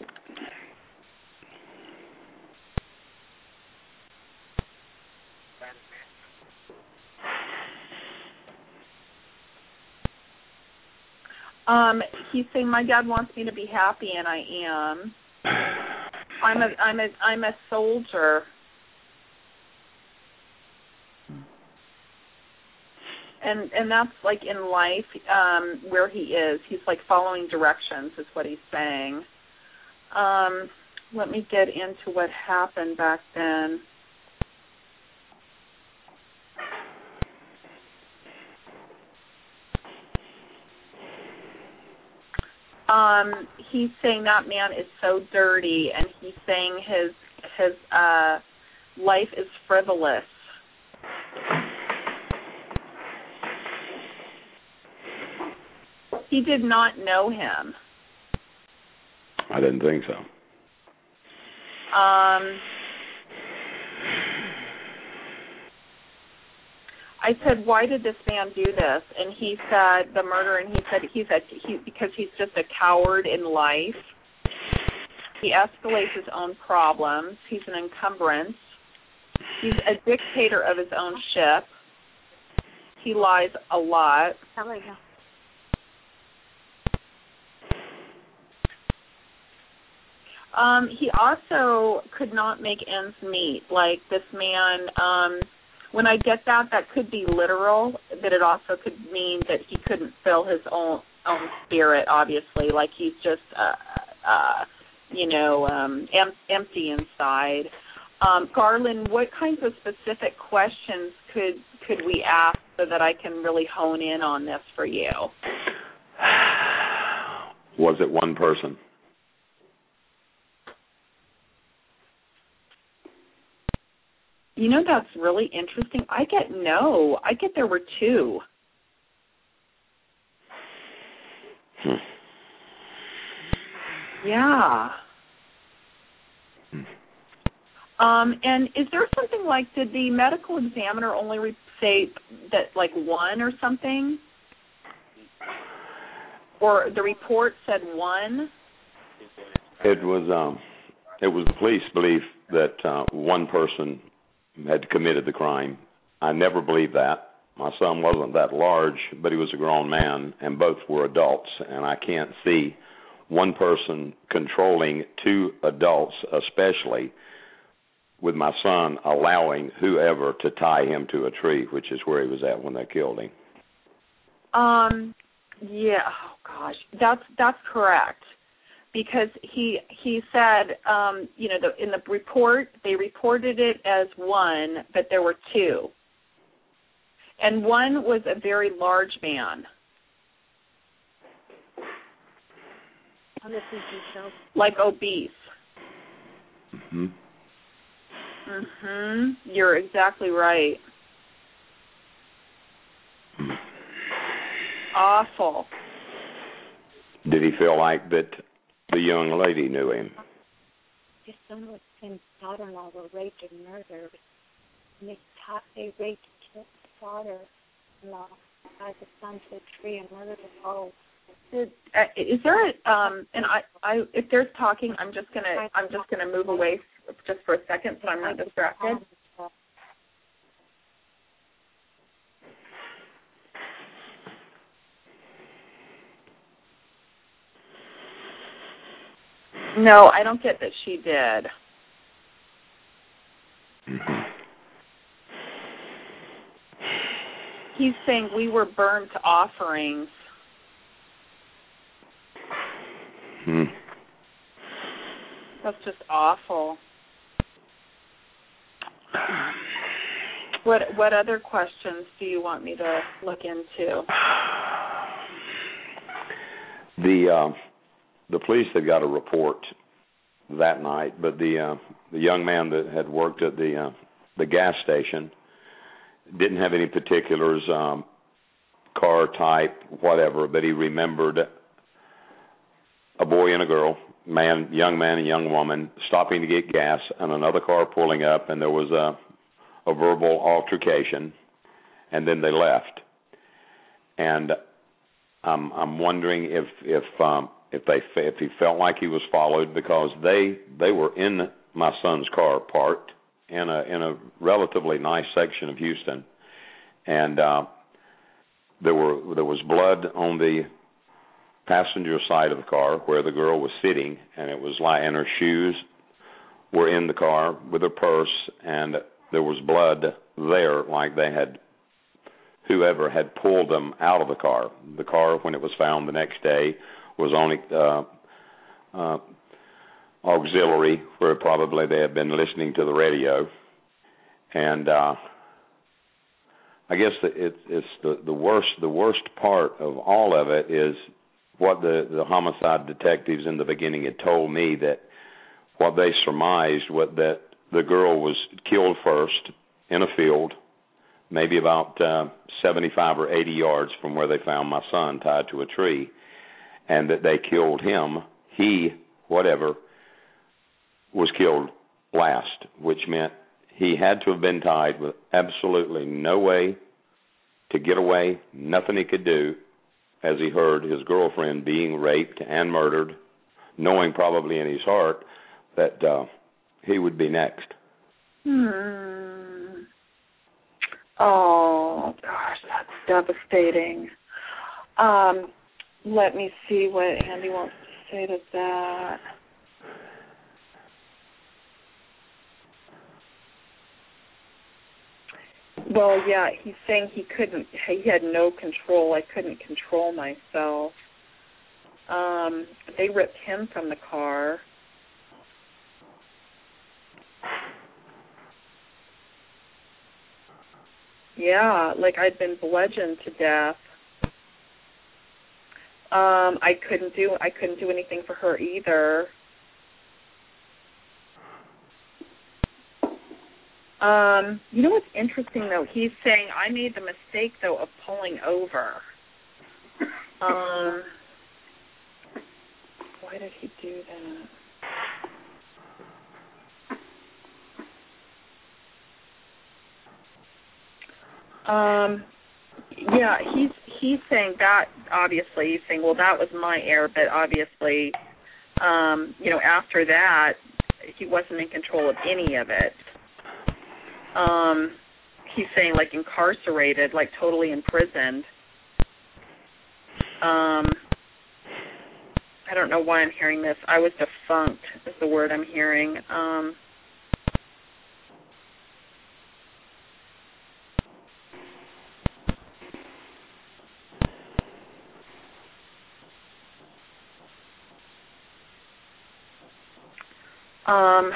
Um, he's saying my dad wants me to be happy, and I am. I'm a, I'm a, I'm a soldier. and and that's like in life um, where he is. He's like following directions, is what he's saying. Um, let me get into what happened back then. Um, he's saying that man is so dirty, and he's saying his his uh, life is frivolous. He did not know him. I didn't think so. Um, I said, why did this man do this? And he said, the murderer, and he said, he said he, because he's just a coward in life. He escalates his own problems. He's an encumbrance. He's a dictator of his own ship. He lies a lot. Oh, yeah. Um, he also could not make ends meet. Like this man, um, when I get that, that could be literal, but it also could mean that he couldn't fill his own own spirit, obviously. Like he's just, uh, uh, you know, um, em- empty inside. Um, Garland, what kinds of specific questions could could we ask so that I can really hone in on this for you? Was it one person? You know, that's really interesting. I get no. I get there were two. Hmm. Yeah. Hmm. Um, and is there something like, did the medical examiner only re- say that, like, one or something? Or the report said one? It was, um, it was the police belief that uh, one person had committed the crime. I never believed that. My son wasn't that large, but he was a grown man, and both were adults, and I can't see one person controlling two adults, especially with my son allowing whoever to tie him to a tree, which is where he was at when they killed him. Um, yeah, oh gosh, that's that's correct. Because he he said, um, you know, the, in the report, they reported it as one, but there were two. And one was a very large man. Like obese. Mm-hmm. Mm-hmm. You're exactly right. Mm. Awful. Did he feel like that the young lady knew him? His son was his daughter-in-law were raped and murdered. And they, taught, they raped his father-in-law, tied the son to a tree and murdered him both. Uh, is there a, um and I, I if there's talking, I'm just gonna I'm just gonna move away f- just for a second so I'm not distracted. No, I don't get that she did. Mm-hmm. He's saying we were burnt offerings. Hmm. That's just awful. What what other questions do you want me to look into? The uh, the police had got a report that night, but the uh, the young man that had worked at the uh, the gas station didn't have any particulars, um, car type, whatever, but he remembered a boy and a girl, man, young man and young woman, stopping to get gas, and another car pulling up, and there was a, a verbal altercation, and then they left. And I'm I'm wondering if if um, if they if he felt like he was followed, because they they were in my son's car parked in a in a relatively nice section of Houston, and uh, there were there was blood on the passenger side of the car where the girl was sitting, and it was like, and her shoes were in the car with her purse, and there was blood there, like they had whoever had pulled them out of the car. The car, when it was found the next day, was only uh, uh, auxiliary, where probably they had been listening to the radio. And uh, I guess the, it, it's the, the worst. The worst part of all of it is what the, the homicide detectives in the beginning had told me, that what they surmised was that the girl was killed first in a field, maybe about uh, seventy-five or eighty yards from where they found my son tied to a tree, and that they killed him. He, whatever, was killed last, which meant he had to have been tied with absolutely no way to get away, nothing he could do, as he heard his girlfriend being raped and murdered, knowing probably in his heart that uh, he would be next. Hmm. Oh, gosh, that's devastating. Um, let me see what Andy wants to say to that. Well, yeah, he's saying he couldn't, he had no control. I couldn't control myself. Um, they ripped him from the car. Yeah, like I'd been bludgeoned to death. Um, I couldn't do, I couldn't do anything for her either. Um, you know what's interesting, though? He's saying, I made the mistake, though, of pulling over. Um, why did he do that? Um, yeah, he's he's saying that, obviously. He's saying, well, that was my error, but obviously, um, you know, after that, he wasn't in control of any of it. Um, he's saying, like, incarcerated, like, totally imprisoned. Um, I don't know why I'm hearing this. I was defunct is the word I'm hearing. Um, um,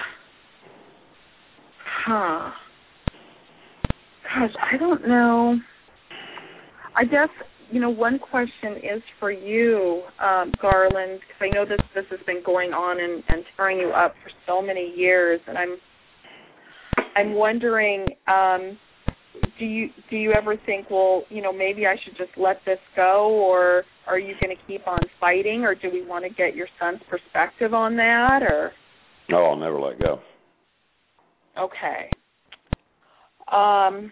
huh. Gosh, I don't know. I guess, you know, one question is for you, um, Garland, because I know this this has been going on and, and tearing you up for so many years, and I'm I'm wondering, um, do you do you ever think, well, you know, maybe I should just let this go, or are you going to keep on fighting, or do we want to get your son's perspective on that, or? No, I'll never let go. Okay. Um.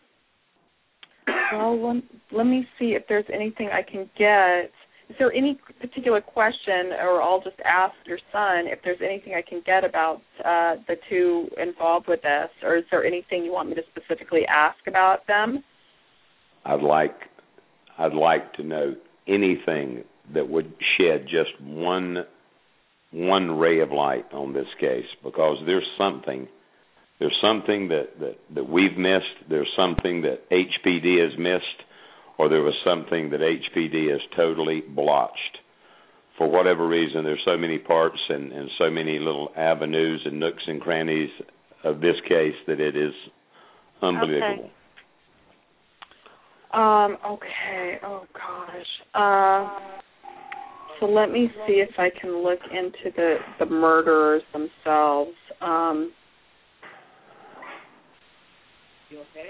Well, let, let me see if there's anything I can get. Is there any particular question, or I'll just ask your son if there's anything I can get about uh, the two involved with this, or is there anything you want me to specifically ask about them? I'd like, I'd like to know anything that would shed just one, one ray of light on this case, because there's something. There's something that, that, that we've missed. There's something that H P D has missed, or there was something that H P D has totally blotched. For whatever reason, there's so many parts and, and so many little avenues and nooks and crannies of this case that it is unbelievable. Okay. Um, okay. Oh, gosh. Uh, so let me see if I can look into the, the murderers themselves. Um You okay?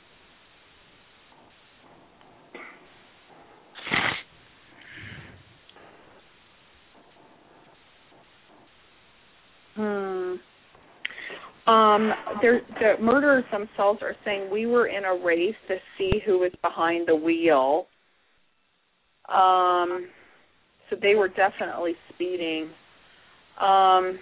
Hmm. Um, the murderers themselves are saying we were in a race to see who was behind the wheel. Um, so they were definitely speeding. Um.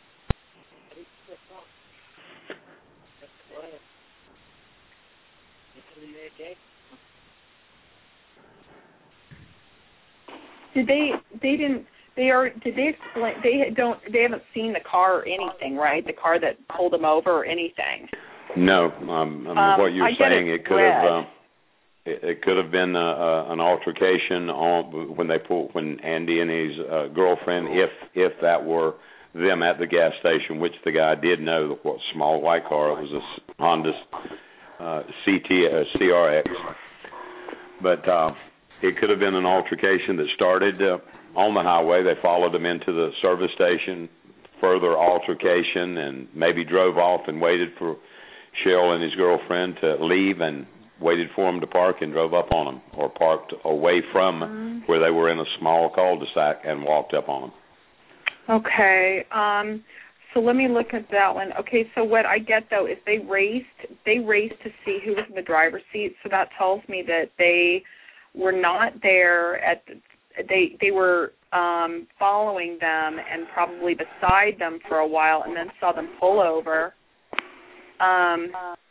Did they? They didn't. They are. Did they explain? They don't. They haven't seen the car or anything, right? The car that pulled them over or anything. No. Um, um, um, what you're saying, it could red. have. Uh, it, it could have been a, a, an altercation on when they pulled when Andy and his uh, girlfriend, if if that were them at the gas station, which the guy did know what small white car. It was a Honda uh, C T uh, C R X, but uh, it could have been an altercation that started uh, on the highway. They followed him into the service station, further altercation, and maybe drove off and waited for Shell and his girlfriend to leave and waited for him to park and drove up on him, or parked away from mm-hmm. where they were in a small cul-de-sac and walked up on him. Okay, um, so let me look at that one. Okay, so what I get, though, is they raced, they raced to see who was in the driver's seat, so that tells me that they were not there at the, they they were um, following them and probably beside them for a while and then saw them pull over. Um,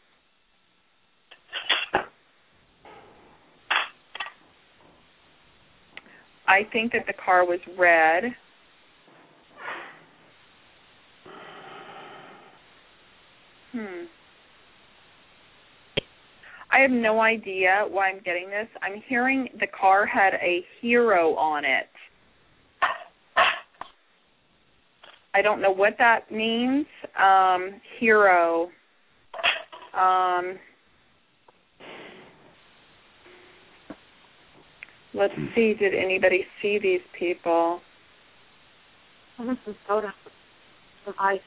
I think that the car was red. Hmm. I have no idea why I'm getting this. I'm hearing the car had a hero on it. I don't know what that means. Um, hero. Um, let's see. Did anybody see these people? I want some soda, some ice.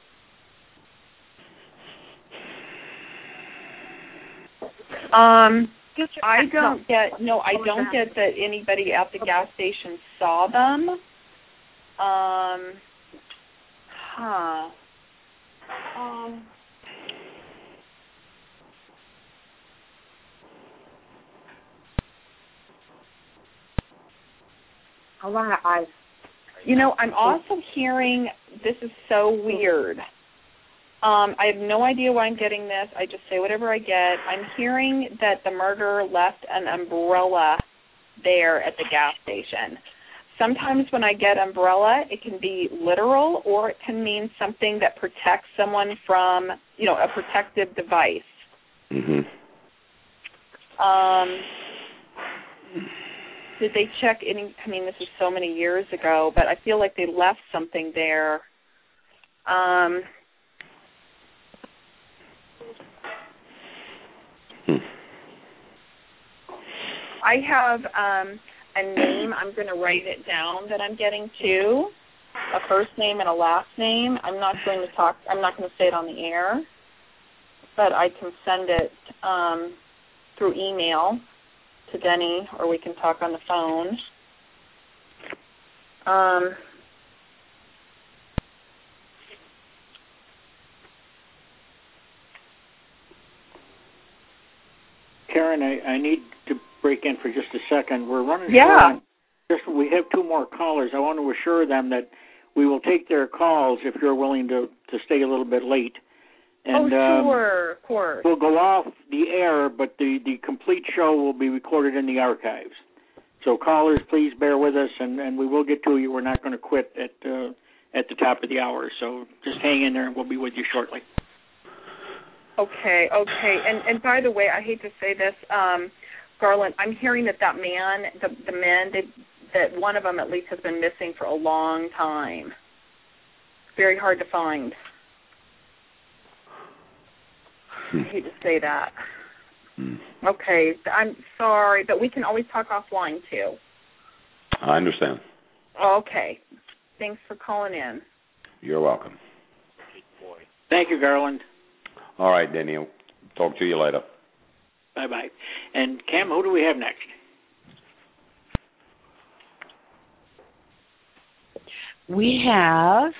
Um, I don't get, no, I don't get that anybody at the gas station saw them. Um, huh. Um, I want an ice. You know, I'm also hearing, this is so weird. Um, I have no idea why I'm getting this. I just say whatever I get. I'm hearing that the murderer left an umbrella there at the gas station. Sometimes when I get umbrella, it can be literal or it can mean something that protects someone from, you know, a protective device. Mm-hmm. Um, did they check any, I mean, this is so many years ago, but I feel like they left something there. Um... I have um, a name. I'm going to write it down that I'm getting too, a first name and a last name. I'm not going to talk. I'm not going to say it on the air, but I can send it um, through email to Denny, or we can talk on the phone. Um, Karen, I, I need to break in for just a second. We're running yeah. short. Just we have two more callers. I want to assure them that we will take their calls if you're willing to, to stay a little bit late. And, oh, sure, um, of course. We'll go off the air, but the, the complete show will be recorded in the archives. So callers, please bear with us, and, and we will get to you. We're not going to quit at uh, at the top of the hour. So just hang in there, and we'll be with you shortly. Okay, okay. And and by the way, I hate to say this, um, Garland, I'm hearing that that man, the, the men, they, that one of them at least has been missing for a long time. Very hard to find. Hmm. I hate to say that. Hmm. Okay, I'm sorry, but we can always talk offline, too. I understand. Okay. Thanks for calling in. You're welcome. Thank you, Garland. All right, Denny. Talk to you later. Bye-bye. And, Cam, who do we have next? We have,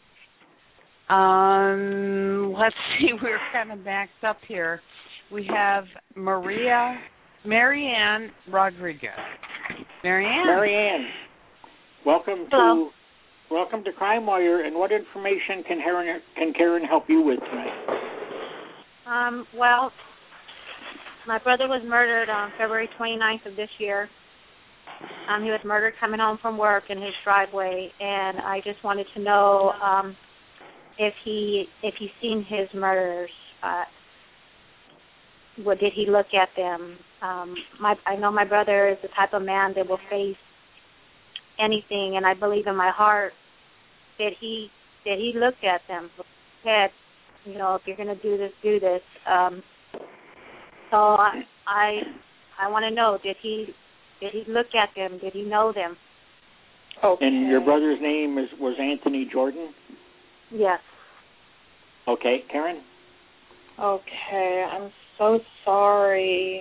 um, let's see, we're kind of backed up here. We have Maria, Marianne Rodriguez. Marianne. Marianne, welcome Hello. to welcome to Crime Wire. And what information can Karen can Karen help you with tonight? Um, well, my brother was murdered on February twenty-ninth of this year. Um, he was murdered coming home from work in his driveway, and I just wanted to know um, if he if he's seen his murderers. Uh, what did he look at them? Um, my I know my brother is the type of man that will face anything, and I believe in my heart that he that he looked at them, said, you know, if you're going to do this, do this. Um, so I I, I want to know, did he did he look at them? Did he know them? Okay. And your brother's name is was Anthony Jordan? Yes. Okay, Karen? Okay, I'm so sorry.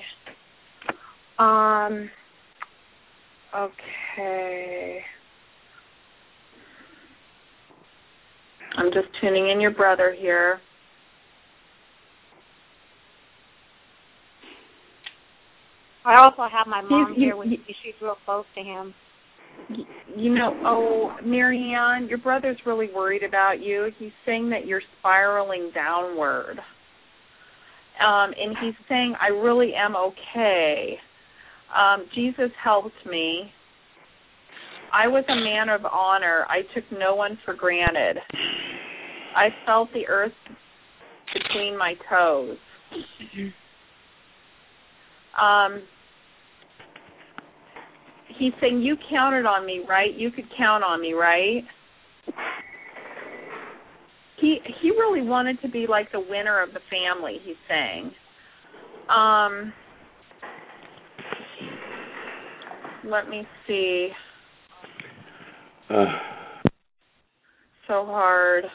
Um, okay. I'm just tuning in your brother here. I also have my mom You- here with you- me. She's real close to him. You know, oh, Marianne, your brother's really worried about you. He's saying that you're spiraling downward. Um, and he's saying, I really am okay. Um, Jesus helped me. I was a man of honor. I took no one for granted. I felt the earth between my toes. Um, he's saying, you counted on me, right? You could count on me, right? He he really wanted to be like the winner of the family, he's saying. Um, let me see. Uh, So hard.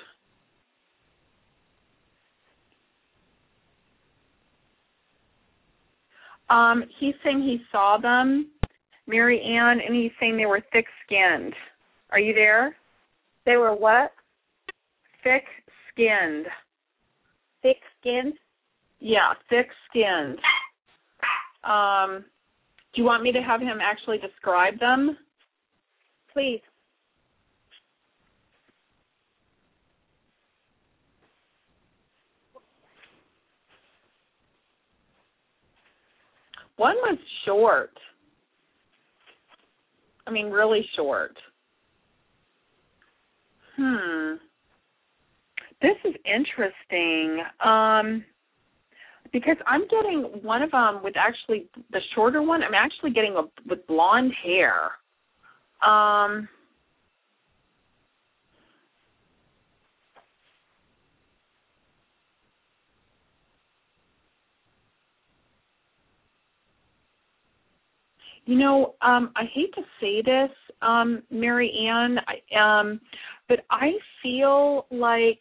Um, he's saying he saw them, Mary Ann, and he's saying they were thick-skinned. Are you there? They were what? Thick-skinned. Thick-skinned? Yeah, thick-skinned. Um, do you want me to have him actually describe them? Please. One was short. I mean, really short. Hmm. This is interesting. Um, because I'm getting one of them with actually the shorter one. I'm actually getting a with blonde hair. Um. You know, um, I hate to say this, um, Mary Ann, I, um, but I feel like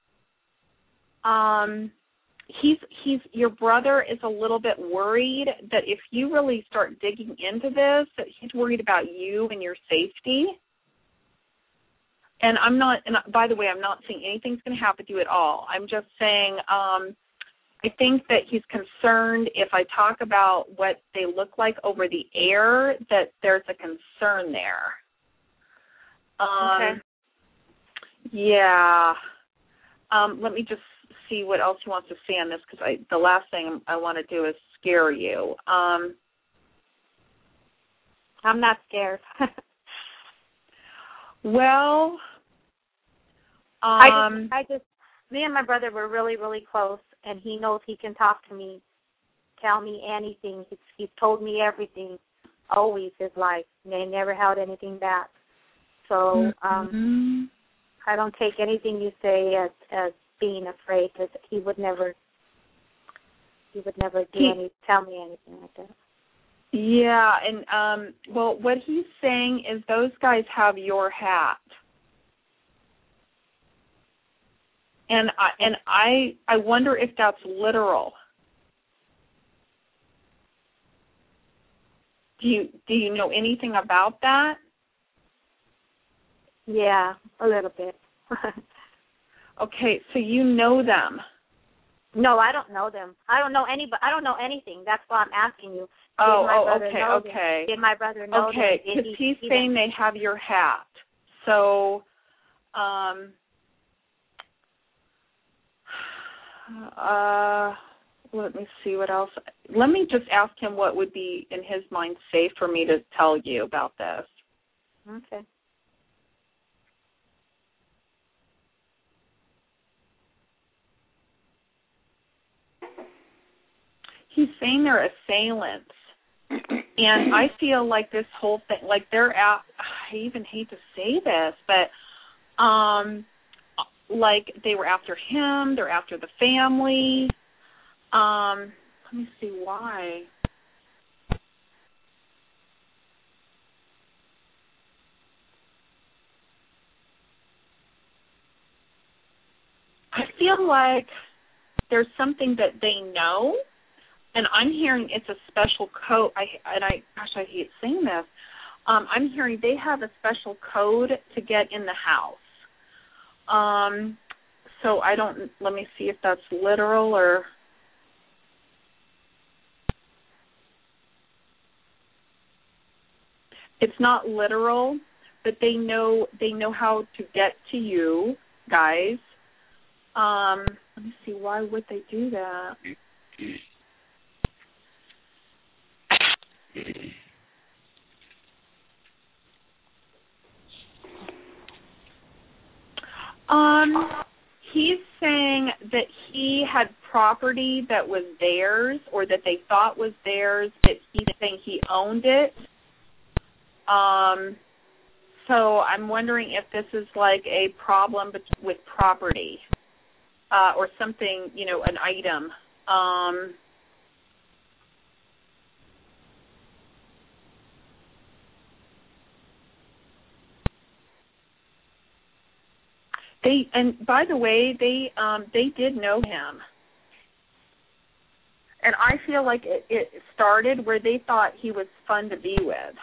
um, he's he's your brother is a little bit worried that if you really start digging into this, that he's worried about you and your safety. And I'm not. And by the way, I'm not saying anything's going to happen to you at all. I'm just saying. Um, I think that he's concerned if I talk about what they look like over the air, that there's a concern there. Um, Okay. Yeah. Um, let me just see what else he wants to say on this, because I the last thing I want to do is scare you. Um, I'm not scared. well, um, I just, I just, me and my brother were really, really close, and he knows he can talk to me, tell me anything. He's, he's told me everything, always his life. They never held anything back. So um, mm-hmm. I don't take anything you say as as being afraid, because he would never, he would never do he, any, tell me anything like that. Yeah, and um, well, what he's saying is those guys have your hat. And I and I I wonder if that's literal. Do you do you know anything about that? Yeah, a little bit. Okay, so you know them. No, I don't know them. I don't know any. I don't know anything. That's why I'm asking you. Did Oh, my oh, brother okay, know okay. Them? Did my brother know Okay, them? because he he's saying them? they have your hat. So, um, uh, let me see what else. Let me just ask him what would be in his mind safe for me to tell you about this. Okay. He's saying they're assailants. And I feel like this whole thing, like they're out, I even hate to say this, but um, like they were after him, they're after the family. Um, let me see why. I feel like there's something that they know, and I'm hearing it's a special code. I and I, gosh, I hate saying this. Um, I'm hearing they have a special code to get in the house. Um, so I don't. Let me see if that's literal or. It's not literal, but they know they know how to get to you guys. Um, let me see. Why would they do that? Um, he's saying that he had property that was theirs or that they thought was theirs, that he's saying he owned it. Um, so I'm wondering if this is like a problem with property uh, or something, you know, an item. Um, They and by the way, they um, they did know him, and I feel like it, it started where they thought he was fun to be with.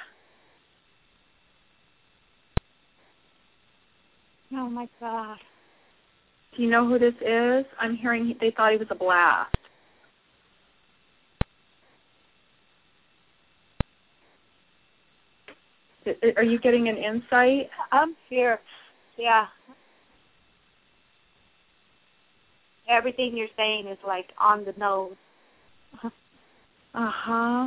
Oh my God! Do you know who this is? I'm hearing they thought he was a blast. Are you getting an insight? I'm here. Yeah. Everything you're saying is like on the nose. Uh-huh.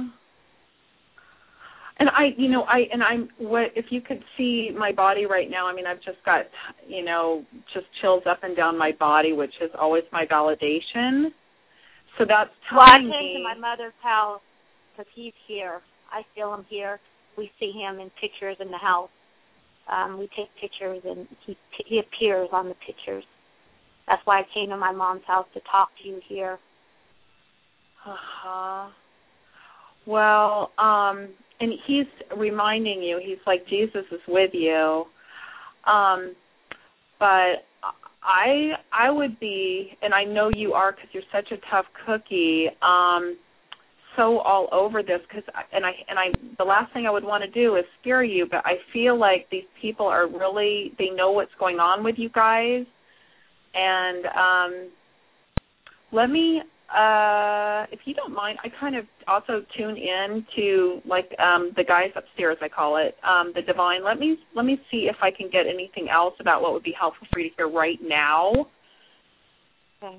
And I, you know, I, and I'm, what, if you could see my body right now, I mean, I've just got, you know, just chills up and down my body, which is always my validation. So that's telling well, I came me. to my mother's house because he's here. I feel him here. We see him in pictures in the house. Um, we take pictures, and he he appears on the pictures. That's why I came to my mom's house to talk to you here. Uh-huh. Well, um, and he's reminding you, he's like, Jesus is with you. Um, but I I would be, and I know you are because you're such a tough cookie, um, so all over this, because and I and I the last thing I would want to do is scare you, but I feel like these people are really, they know what's going on with you guys. And um, let me, uh, if you don't mind, I kind of also tune in to like um, the guys upstairs, I call it, um, the divine. Let me let me see if I can get anything else about what would be helpful for you to hear right now. Okay.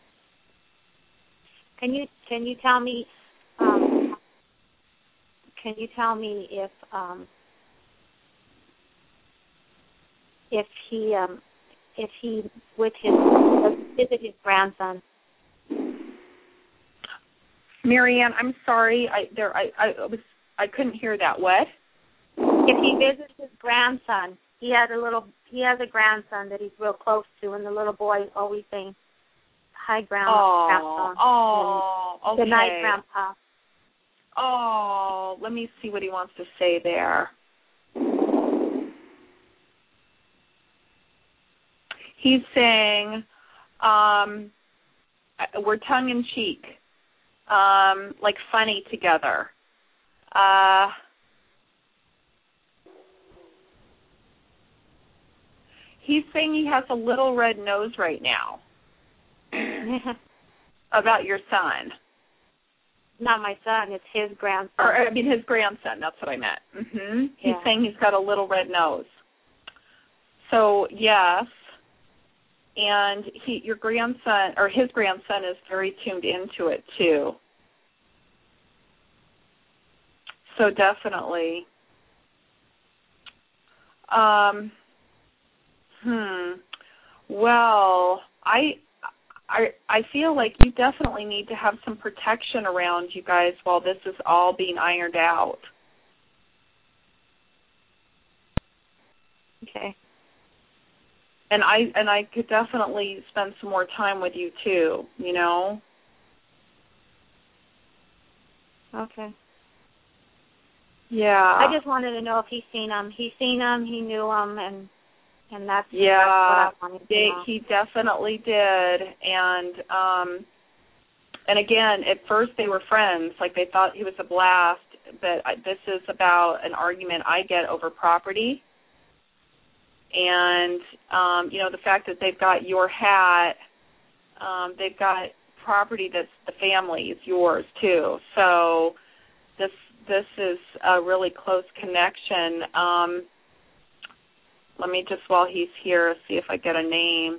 Can you can you tell me? Um, can you tell me if um, if he um, if he with his visit his grandson? Marianne, I'm sorry, I there I, I was I couldn't hear that. What? If he visits his grandson, he has a little he has a grandson that he's real close to, and the little boy is always saying, "Hi, grandma." Oh, oh, okay. Good night, Grandpa. Oh, let me see what he wants to say there. He's saying, um, we're tongue-in-cheek, um, like funny together. Uh, he's saying he has a little red nose right now. About your son. Not my son, it's his grandson. Or, I mean, his grandson, that's what I meant. Mm-hmm. He's yeah. saying he's got a little red nose. So, yes. And he, your grandson, or his grandson is very tuned into it, too. So, definitely. Um, hmm. Well, I... I I feel like you definitely need to have some protection around you guys while this is all being ironed out. Okay. And I and I could definitely spend some more time with you too, you know? Okay. Yeah. I just wanted to know if he's seen him. He's seen him, he knew him, and and that's, yeah, that's what I wanted to they, know. he definitely did. And um, and again, at first they were friends, like they thought he was a blast, but I, this is about an argument I get over property. And, um, you know, the fact that they've got your hat, um, they've got property that's the family's, yours too. So this this is a really close connection. Um, let me just, while he's here, see if I get a name.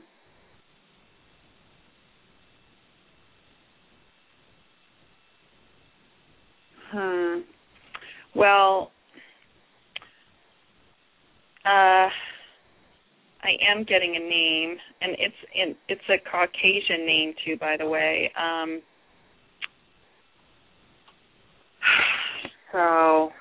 Hmm. Well, uh, I am getting a name, and it's in, it's a Caucasian name too, by the way. Um, so,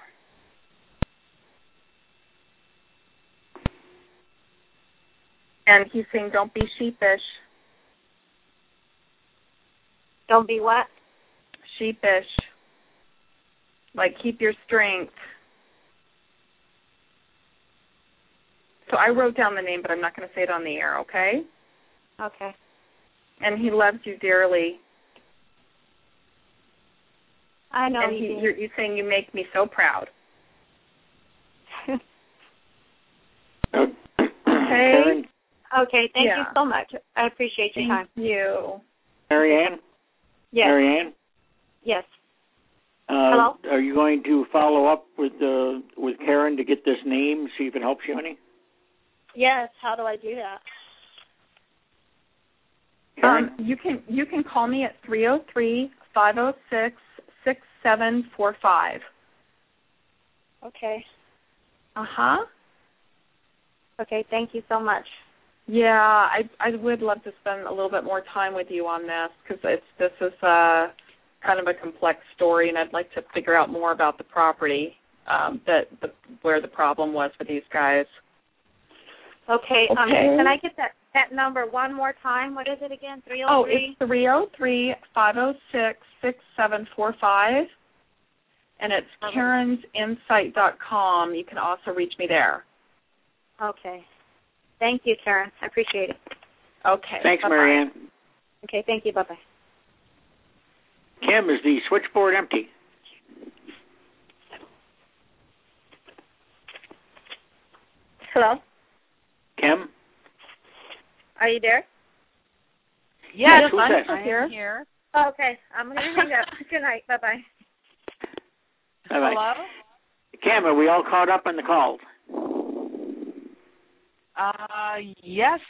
and he's saying, "Don't be sheepish." Don't be what? Sheepish. Like, keep your strength. So I wrote down the name, but I'm not going to say it on the air, okay? Okay. And he loves you dearly. I know and he he, did. you're, you're saying you make me so proud. Okay. Okay. Okay, thank Yeah. you so much. I appreciate your Thank time. you. Marianne? Yes. Marianne? Yes. Uh, Hello? Are you going to follow up with uh, with Karen to get this name, see if it helps you any? Yes. How do I do that? Karen? Um, you can you can call me at three oh three, five oh six, six seven four five. Okay. Uh-huh. Okay, thank you so much. Yeah, I I would love to spend a little bit more time with you on this, because it's this is uh, kind of a complex story, and I'd like to figure out more about the property um, that the, where the problem was for these guys. Okay, um, Okay. can I get that, that number one more time? What is it again? three Oh, oh three? it's three oh three, five oh six, six seven four five, and it's Okay. karens insight dot com. You can also reach me there. Okay. Thank you, Karen. I appreciate it. Okay. Thanks, Bye-bye. Marianne. Okay, thank you. Bye-bye. Kim, is the switchboard empty? Hello? Kim? Are you there? Yes, Yes, who's I'm, that? I'm here. here. Oh, okay. I'm going to hang up. Good night. Bye-bye. Bye-bye. Hello? Kim, are we all caught up on the calls? Uh, yes,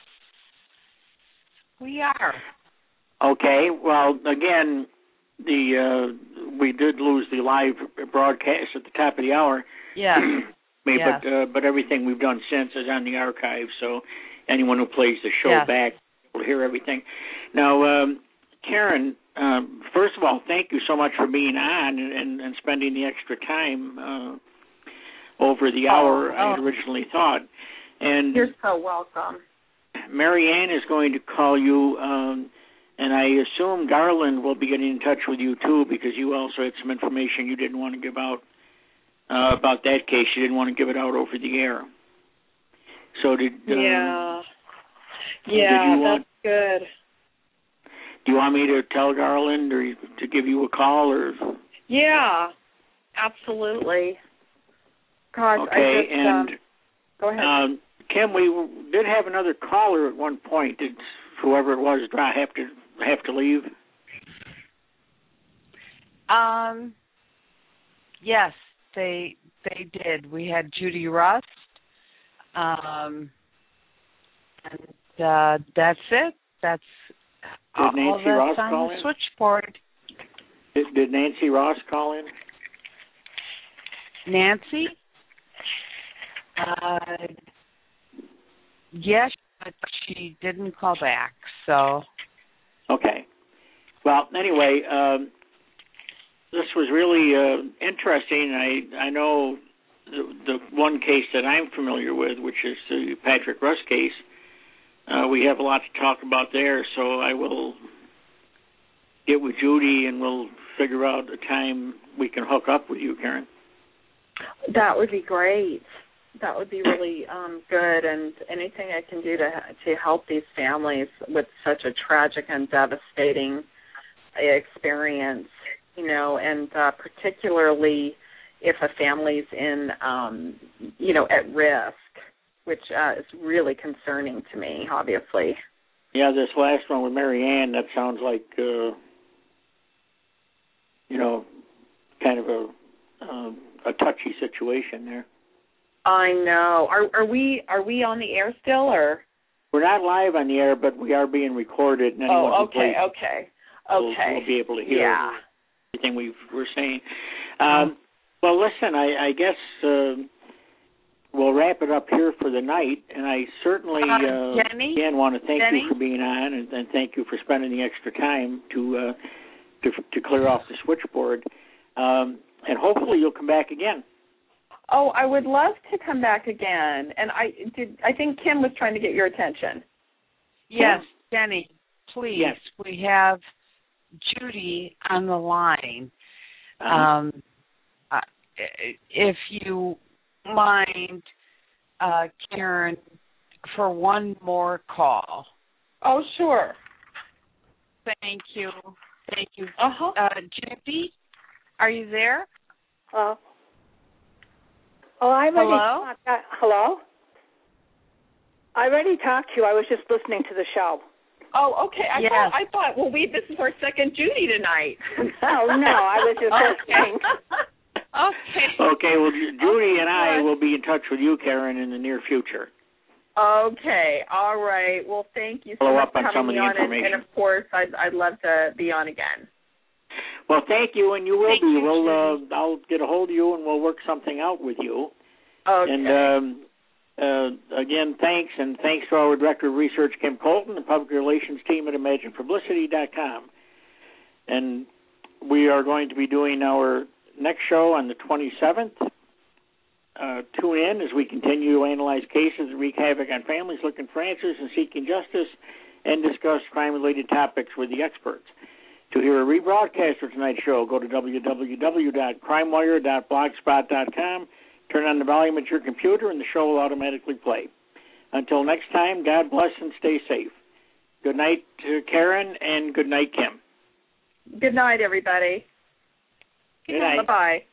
we are. Okay. Well, again, the uh, we did lose the live broadcast at the top of the hour. Yes. But yes. uh, but everything we've done since is on the archive, so anyone who plays the show yes. back will hear everything. Now, um, Karen, um, first of all, thank you so much for being on and, and, and spending the extra time uh, over the hour oh, I had oh. originally thought. And You're so welcome. Marianne is going to call you, um, and I assume Garland will be getting in touch with you too, because you also had some information you didn't want to give out uh, about that case. You didn't want to give it out over the air. So did uh, Yeah. did Yeah, you want, that's good. do you want me to tell Garland or to give you a call or? Yeah, absolutely. Gosh, Okay, I just, and um, go ahead. um, Kim, we did have another caller at one point. Did whoever it was have to have to leave? Um, yes, they they did. We had Judy Rust, um, and uh, that's it. That's Did all Nancy that's Ross on call the in? switchboard. Did, did Nancy Ross call in? Nancy? Uh, yes, but she didn't call back, so. Okay, Well, anyway, um, this was really uh, interesting. I I know the, the one case that I'm familiar with, which is the Patrick Russ case. Uh, we have a lot to talk about there, so I will get with Judy and we'll figure out a time we can hook up with you, Karen. That would be great. That would be really um, good, and anything I can do to to help these families with such a tragic and devastating experience, you know, and uh, particularly if a family's in, um, you know, at risk, which uh, is really concerning to me, obviously. Yeah, this last one with Mary Ann, that sounds like, uh, you know, kind of a uh, a touchy situation there. I know. Are are we are we on the air still, or? We're not live on the air, but we are being recorded. And anyone oh, okay, who okay, will, okay. will be able to hear yeah. everything we were saying. Um, well, listen, I, I guess uh, we'll wrap it up here for the night, and I certainly uh, Jenny? again want to thank Jenny? you for being on, and, and thank you for spending the extra time to uh, to, to clear off the switchboard. Um, and hopefully you'll come back again. Oh, I would love to come back again. And I did. I think Kim was trying to get your attention. Yes, Jenny, please. Yes. We have Judy on the line. Uh-huh. Um, uh, if you mind, uh, Karen, for one more call. Oh, sure. Thank you. Thank you. Uh-huh. Uh, Judy, are you there? Uh, oh, I already Hello? talked. Uh, hello? I already talked to you. I was just listening to the show. Oh, okay. I Yes. thought I thought. Well, we this is our second Judy tonight. Oh no, I was just listening. Okay. Okay, well, Ju- Judy Okay, and I good. will be in touch with you, Karen, in the near future. Okay. All right. Well, thank you so Follow much up for on having some of me the on, and, information. and of course, I'd I'd love to be on again. Well, thank you, and you will Thank be. you, We'll uh, I'll get a hold of you, and we'll work something out with you. Okay. And um, uh, again, thanks, and thanks to our Director of Research, Kim Colton, the Public Relations team at Imagine Publicity dot com. And we are going to be doing our next show on the twenty-seventh. Uh, tune in as we continue to analyze cases that wreak havoc on families looking for answers and seeking justice, and discuss crime-related topics with the experts. To hear a rebroadcast of tonight's show, go to w w w dot crime wire dot blogspot dot com. Turn on the volume at your computer, and the show will automatically play. Until next time, God bless and stay safe. Good night, uh, Karen, and good night, Kim. Good night, everybody. Good night. Bye-bye.